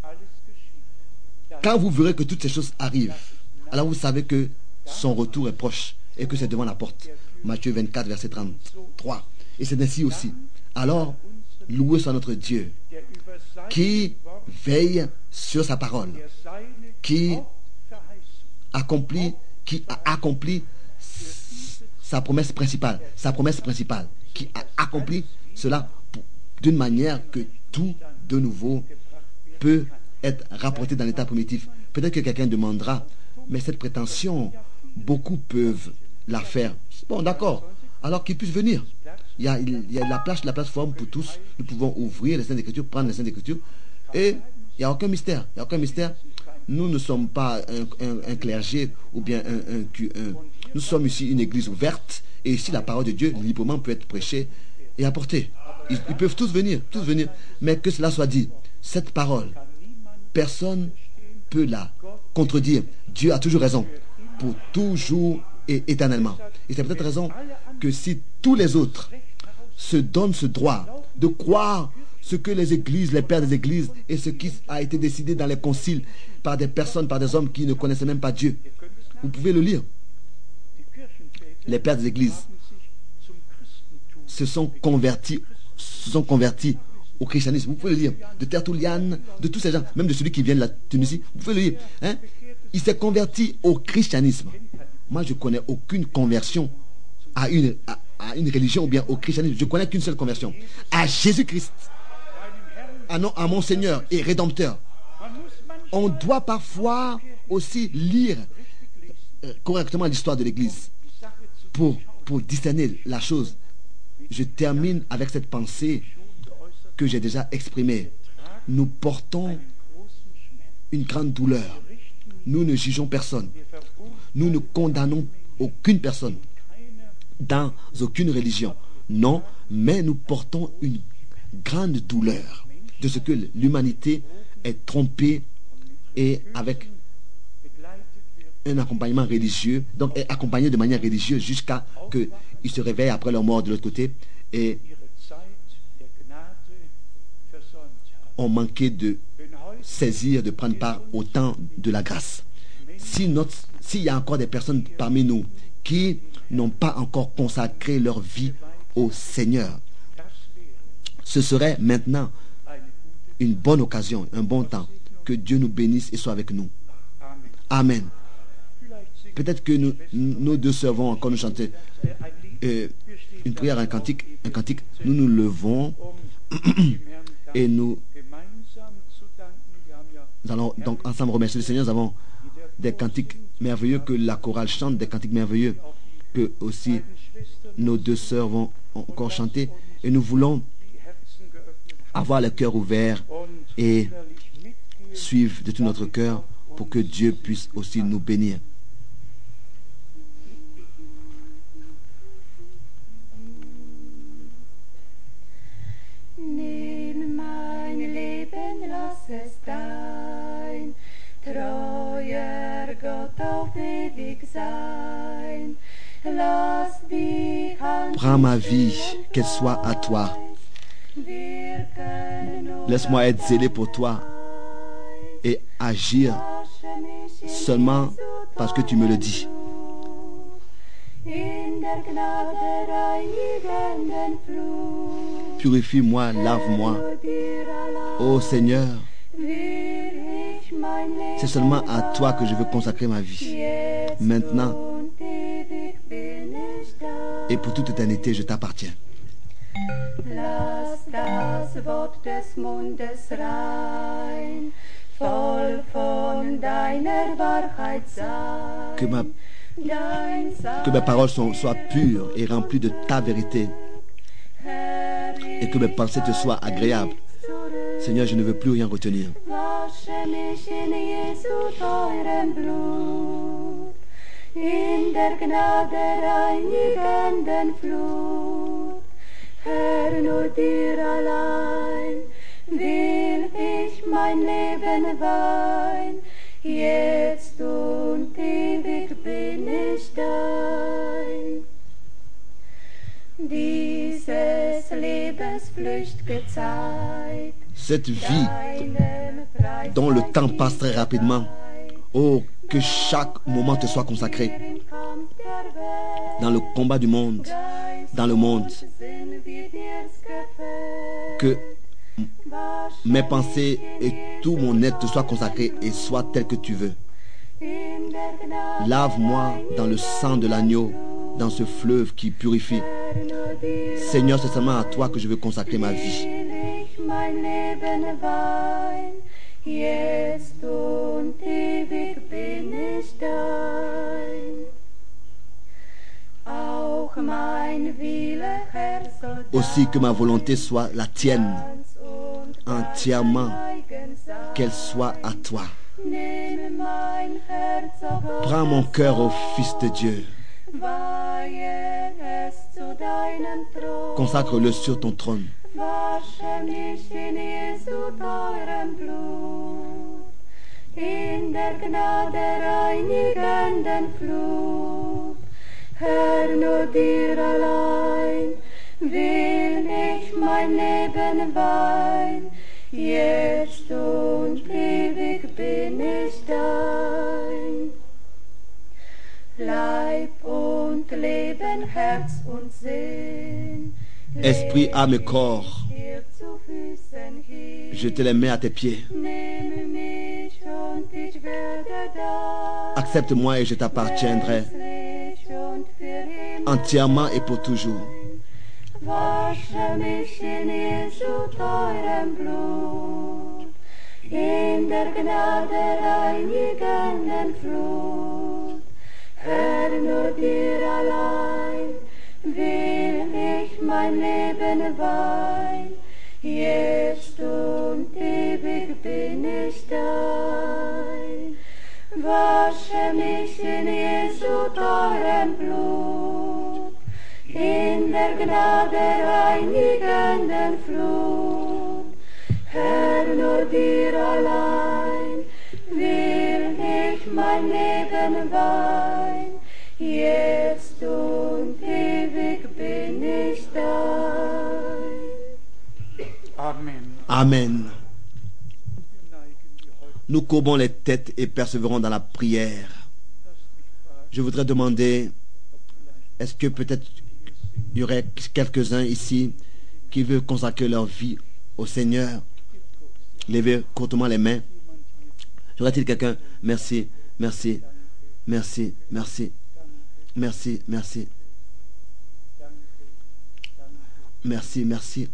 Speaker 1: quand vous verrez que toutes ces choses arrivent, alors vous savez que son retour est proche et que c'est devant la porte. Matthieu vingt-quatre, verset trente-trois. Et c'est ainsi aussi. Alors, loué soit notre Dieu, qui veille sur sa parole, qui accomplit, qui a accompli sa promesse principale, sa promesse principale, qui a accompli cela d'une manière que tout de nouveau peut être rapporté dans l'état primitif. Peut-être que quelqu'un demandera, mais cette prétention, beaucoup peuvent la faire. Bon, d'accord. Alors qu'ils puissent venir. Il y a, il y a la, place, la plateforme pour tous. Nous pouvons ouvrir les Saintes Écritures, prendre les Saintes Écritures. Et il n'y a aucun mystère. Il n'y a aucun mystère. Nous ne sommes pas un, un, un clergé ou bien un, un, un. Nous sommes ici une église ouverte. Et ici, la parole de Dieu, librement, peut être prêchée et apportée. Ils, ils peuvent tous venir, tous venir. Mais que cela soit dit, cette parole, personne ne peut la contredire. Dieu a toujours raison. Pour toujours et éternellement. Et c'est peut-être raison que si tous les autres se donnent ce droit de croire ce que les églises, les pères des églises et ce qui a été décidé dans les conciles par des personnes, par des hommes qui ne connaissaient même pas Dieu. Vous pouvez le lire. Les pères des églises se sont convertis, se sont convertis au christianisme. Vous pouvez le lire. De Tertullian, de tous ces gens, même de celui qui vient de la Tunisie. Vous pouvez le lire. Hein? Il s'est converti au christianisme. Moi, je ne connais aucune conversion à une, à, à une religion ou bien au christianisme. Je ne connais qu'une seule conversion. À Jésus-Christ. À, non, à mon Seigneur et Rédempteur. On doit parfois aussi lire euh, correctement l'histoire de l'Église pour, pour discerner la chose. Je termine avec cette pensée que j'ai déjà exprimée. Nous portons une grande douleur. Nous ne jugeons personne. Nous ne condamnons aucune personne dans aucune religion. Non, mais nous portons une grande douleur de ce que l'humanité est trompée et avec un accompagnement religieux, donc est accompagné de manière religieuse jusqu'à ce qu'ils se réveillent après leur mort de l'autre côté et ont manqué de saisir, de prendre part au temps de la grâce. Si notre, s'il y a encore des personnes parmi nous qui n'ont pas encore consacré leur vie au Seigneur, ce serait maintenant une bonne occasion, un bon temps, que Dieu nous bénisse et soit avec nous. Amen. Peut-être que nous, nos deux sœurs vont encore nous chanter euh, une prière, un cantique, un cantique. Nous nous levons et nous, nous allons donc ensemble remercier le Seigneur. Nous avons des cantiques merveilleux que la chorale chante, des cantiques merveilleux que aussi nos deux sœurs vont encore chanter. Et nous voulons avoir le cœur ouvert et suivre de tout notre cœur pour que Dieu puisse aussi nous bénir.
Speaker 2: Nimm mein Leben, lass es dein treuer Gott auf ewig sein. Lass die Hand
Speaker 1: Prends ma vie, qu'elle soit à toi. Laisse-moi être zélé pour toi et agir seulement parce que tu me le dis. Purifie-moi, lave-moi. Ô Seigneur, c'est seulement à toi que je veux consacrer ma vie. Maintenant et pour toute éternité, je t'appartiens.
Speaker 2: Lass das Wort des Mundes rein, voll von deiner Wahrheit sein.
Speaker 1: Que, ma, que mes paroles sont, soient pures et remplies de ta vérité. Et que mes pensées te soient agréables. Seigneur, je ne veux plus rien retenir.
Speaker 2: Wasche mich in Jesu teurem Blut, in der Gnade reinigenden Flut. Herr, nur dir allein will ich mein Leben weihen, jetzt und ewig bin ich dein. Dieses Lebens flücht'ge Zeit,
Speaker 1: cette vie dont le temps passe très rapidement, oh, que chaque moment te soit consacré dans le combat du monde, dans le monde, que mes pensées et tout mon être te soient consacrés et soient tels que tu veux. Lave-moi dans le sang de l'agneau, dans ce fleuve qui purifie. Seigneur, c'est seulement à toi que je veux consacrer ma vie. Aussi que ma volonté soit la tienne, entièrement, qu'elle soit à toi. Prends mon cœur, ô Fils de Dieu. Consacre-le sur ton trône.
Speaker 2: In der Gnade reinigenden Flut, Herr, nur dir allein will ich mein Leben weihen, jetzt und ewig bin ich dein. Leib und Leben, Herz und Sinn,
Speaker 1: Esprit, âme et corps, je te les mets à tes pieds. Accepte-moi et je t'appartiendrai entièrement et pour toujours.
Speaker 2: Wasche mich in Jesu teurem Blut, in der Gnade reinigenden Flut. Herr, nur dir allein will ich mein Leben weihen, jetzt und ewig bin ich dein. Wasche mich in Jesu teurem Blut, in der Gnade reinigenden Flut. Herr, nur dir allein will ich mein Leben weihen, jetzt und ewig bin ich dein.
Speaker 3: Amen.
Speaker 1: Amen. Nous courbons les têtes et persévérons dans la prière. Je voudrais demander, est-ce que peut-être il y aurait quelques-uns ici qui veulent consacrer leur vie au Seigneur? Levez courtement les mains. Y aurait-il quelqu'un? Merci, merci, merci, merci, merci, merci, merci, merci.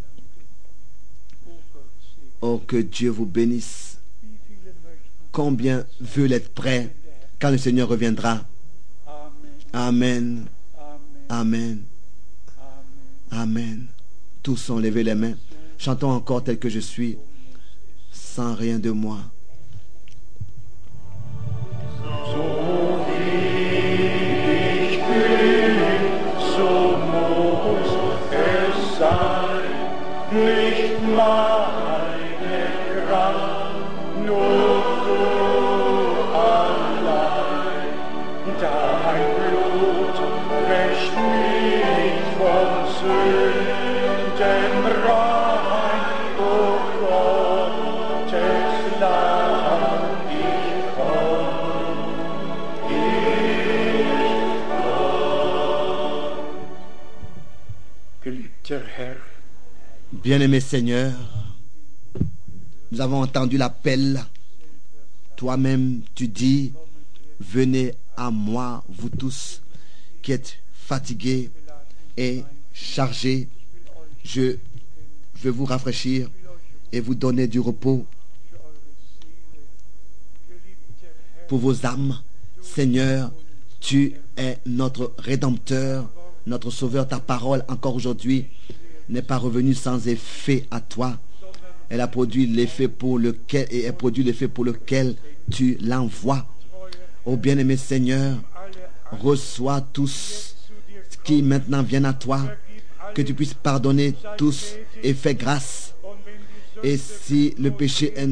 Speaker 1: Oh, que Dieu vous bénisse. Combien veulent être prêts quand le Seigneur reviendra? Amen. Amen. Amen. Tous sont levés les mains. Chantons encore tel que je suis, sans rien de moi.
Speaker 3: So wie ich bin, so muss es sein, nicht meine Kraft, nur du allein. Dein Blut wäscht mich von Sünden rein, o Gottes Leid.
Speaker 1: Bien-aimé Seigneur, nous avons entendu l'appel. Toi-même, tu dis, venez à moi, vous tous qui êtes fatigués et chargés. Je veux vous rafraîchir et vous donner du repos pour vos âmes. Seigneur, tu es notre Rédempteur, notre Sauveur. Ta parole, encore aujourd'hui, n'est pas revenue sans effet à toi. Elle a produit l'effet pour lequel et elle produit l'effet pour lequel tu l'envoies. Ô bien-aimé Seigneur, reçois tous qui maintenant viennent à toi, que tu puisses pardonner tous et fais grâce. Et si le péché est,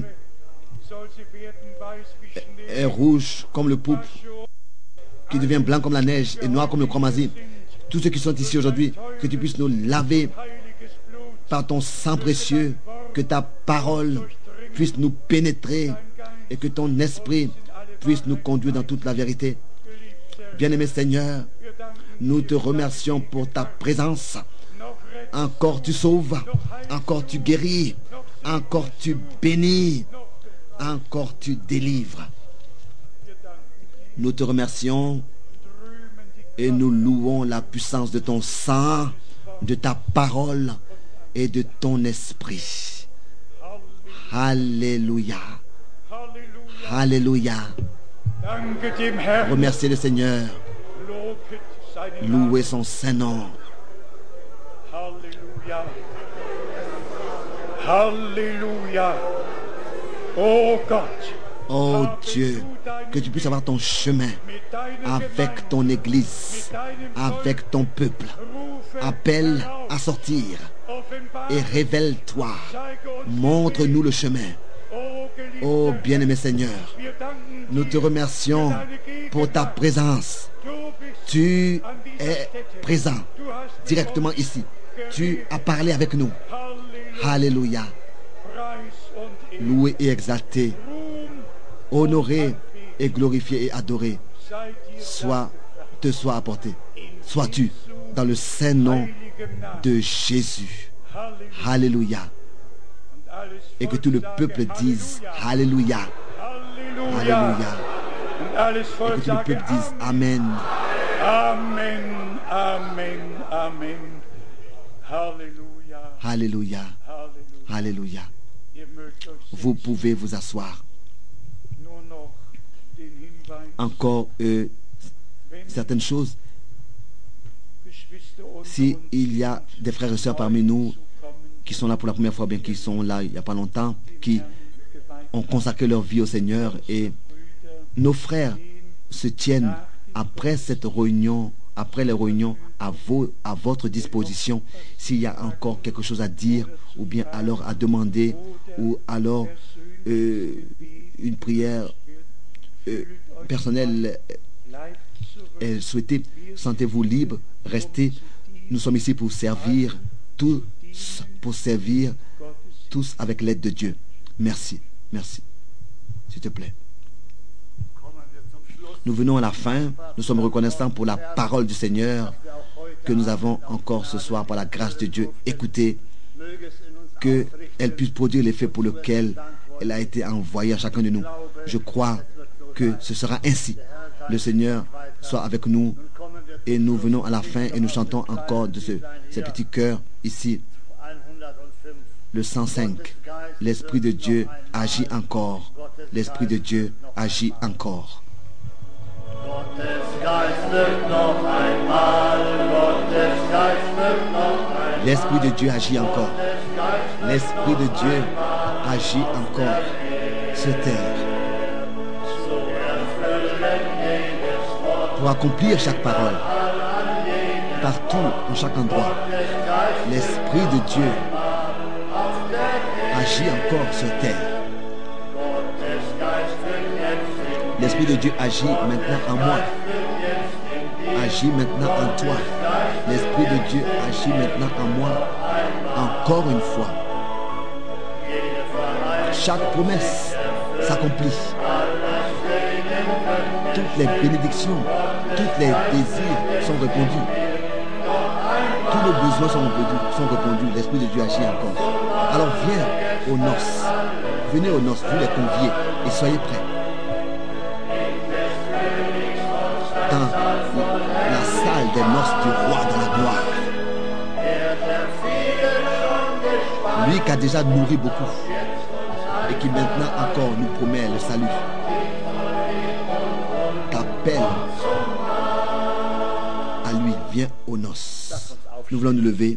Speaker 1: est rouge comme le pourpre, qui devient blanc comme la neige et noir comme le cramoisi, tous ceux qui sont ici aujourd'hui, que tu puisses nous laver par ton sang précieux, que ta parole puisse nous pénétrer et que ton esprit puisse nous conduire dans toute la vérité. Bien-aimé Seigneur, nous te remercions pour ta présence. Encore tu sauves, encore tu guéris, encore tu bénis, encore tu délivres. Nous te remercions et nous louons la puissance de ton sang, de ta parole et de ton esprit. Alléluia. Alléluia. Remerciez le Seigneur. Louez son Saint-Nom.
Speaker 3: Halleluja. Halleluja. Oh Gott.
Speaker 1: Oh Dieu, que tu puisses avoir ton chemin avec ton Église, avec ton peuple. Appelle à sortir et révèle-toi. Montre-nous le chemin. Oh bien-aimé Seigneur, nous te remercions pour ta présence. Tu es présent directement ici. Tu as parlé avec nous. Alléluia. Loué et exalté, honoré et glorifié et adoré soit, te soit apporté. Sois-tu dans le saint nom de Jésus. Alléluia. Et que tout le peuple dise Alléluia. Alléluia. Et que tout le peuple dise Amen.
Speaker 3: Amen, Amen, Amen. Halleluja.
Speaker 1: Alléluia. Alléluia. Vous pouvez vous asseoir. Encore euh, certaines choses. S'il y a des frères et sœurs parmi nous qui sont là pour la première fois, bien qui sont là il n'y a pas longtemps, qui ont consacré leur vie au Seigneur, et nos frères se tiennent après cette réunion, après les réunions, à, vos, à votre disposition. S'il y a encore quelque chose à dire, ou bien alors à demander, ou alors euh, une prière euh, personnelle est souhaitée, sentez-vous libre, restez. Nous sommes ici pour servir, tous pour servir, tous avec l'aide de Dieu. Merci, merci. S'il te plaît. Nous venons à la fin. Nous sommes reconnaissants pour la parole du Seigneur que nous avons encore ce soir par la grâce de Dieu. Écoutez, qu'elle puisse produire l'effet pour lequel elle a été envoyée à chacun de nous. Je crois que ce sera ainsi. Le Seigneur soit avec nous et nous venons à la fin et nous chantons encore de ce, ces petits chœurs ici. Le cent cinq. L'Esprit de Dieu agit encore. L'Esprit de Dieu agit encore. L'Esprit de Dieu agit encore. L'Esprit de Dieu agit encore sur terre. Pour accomplir chaque parole, partout, en chaque endroit, l'Esprit de Dieu agit encore sur terre. L'Esprit de Dieu agit maintenant en moi, agit maintenant en toi. L'Esprit de Dieu agit maintenant en moi, encore une fois. Chaque promesse s'accomplit. Toutes les bénédictions, tous les désirs sont répondus. tous nos besoins sont répondus, sont répondus. L'Esprit de Dieu agit encore. Alors viens aux noces. Venez aux noces, vous les conviez, et soyez prêts. Dans la salle des noces du roi de la gloire. Lui qui a déjà nourri beaucoup et qui maintenant encore nous promet le salut. T'appelle à lui, viens aux noces. Nous voulons nous lever.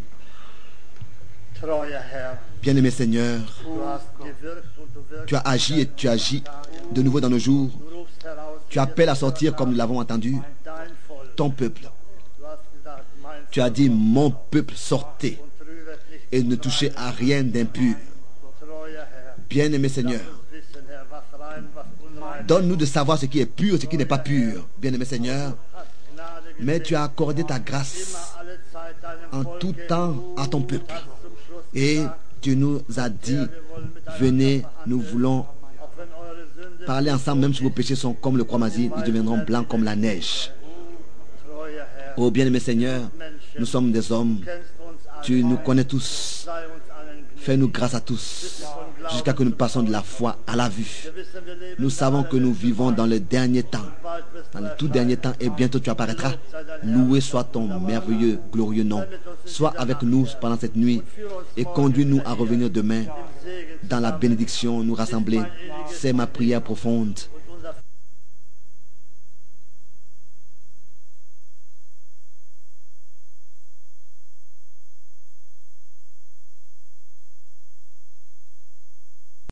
Speaker 1: Bien-aimé Seigneur, tu as agi et tu agis de nouveau dans nos jours. Tu appelles à sortir, comme nous l'avons entendu, ton peuple. Tu as dit, mon peuple, sortez et ne touchez à rien d'impur. Bien-aimé Seigneur, donne-nous de savoir ce qui est pur et ce qui n'est pas pur. Bien-aimé Seigneur, mais tu as accordé ta grâce en tout temps à ton peuple. Et tu nous as dit, venez, nous voulons parler ensemble, même si vos péchés sont comme le croix-masie, ils deviendront blancs comme la neige. Oh bien-aimé Seigneur, nous sommes des hommes, tu nous connais tous. Fais-nous grâce à tous, jusqu'à ce que nous passions de la foi à la vue. Nous savons que nous vivons dans le dernier temps, dans le tout dernier temps, et bientôt tu apparaîtras. Loué soit ton merveilleux, glorieux nom. Sois avec nous pendant cette nuit et conduis-nous à revenir demain dans la bénédiction, nous rassembler. C'est ma prière profonde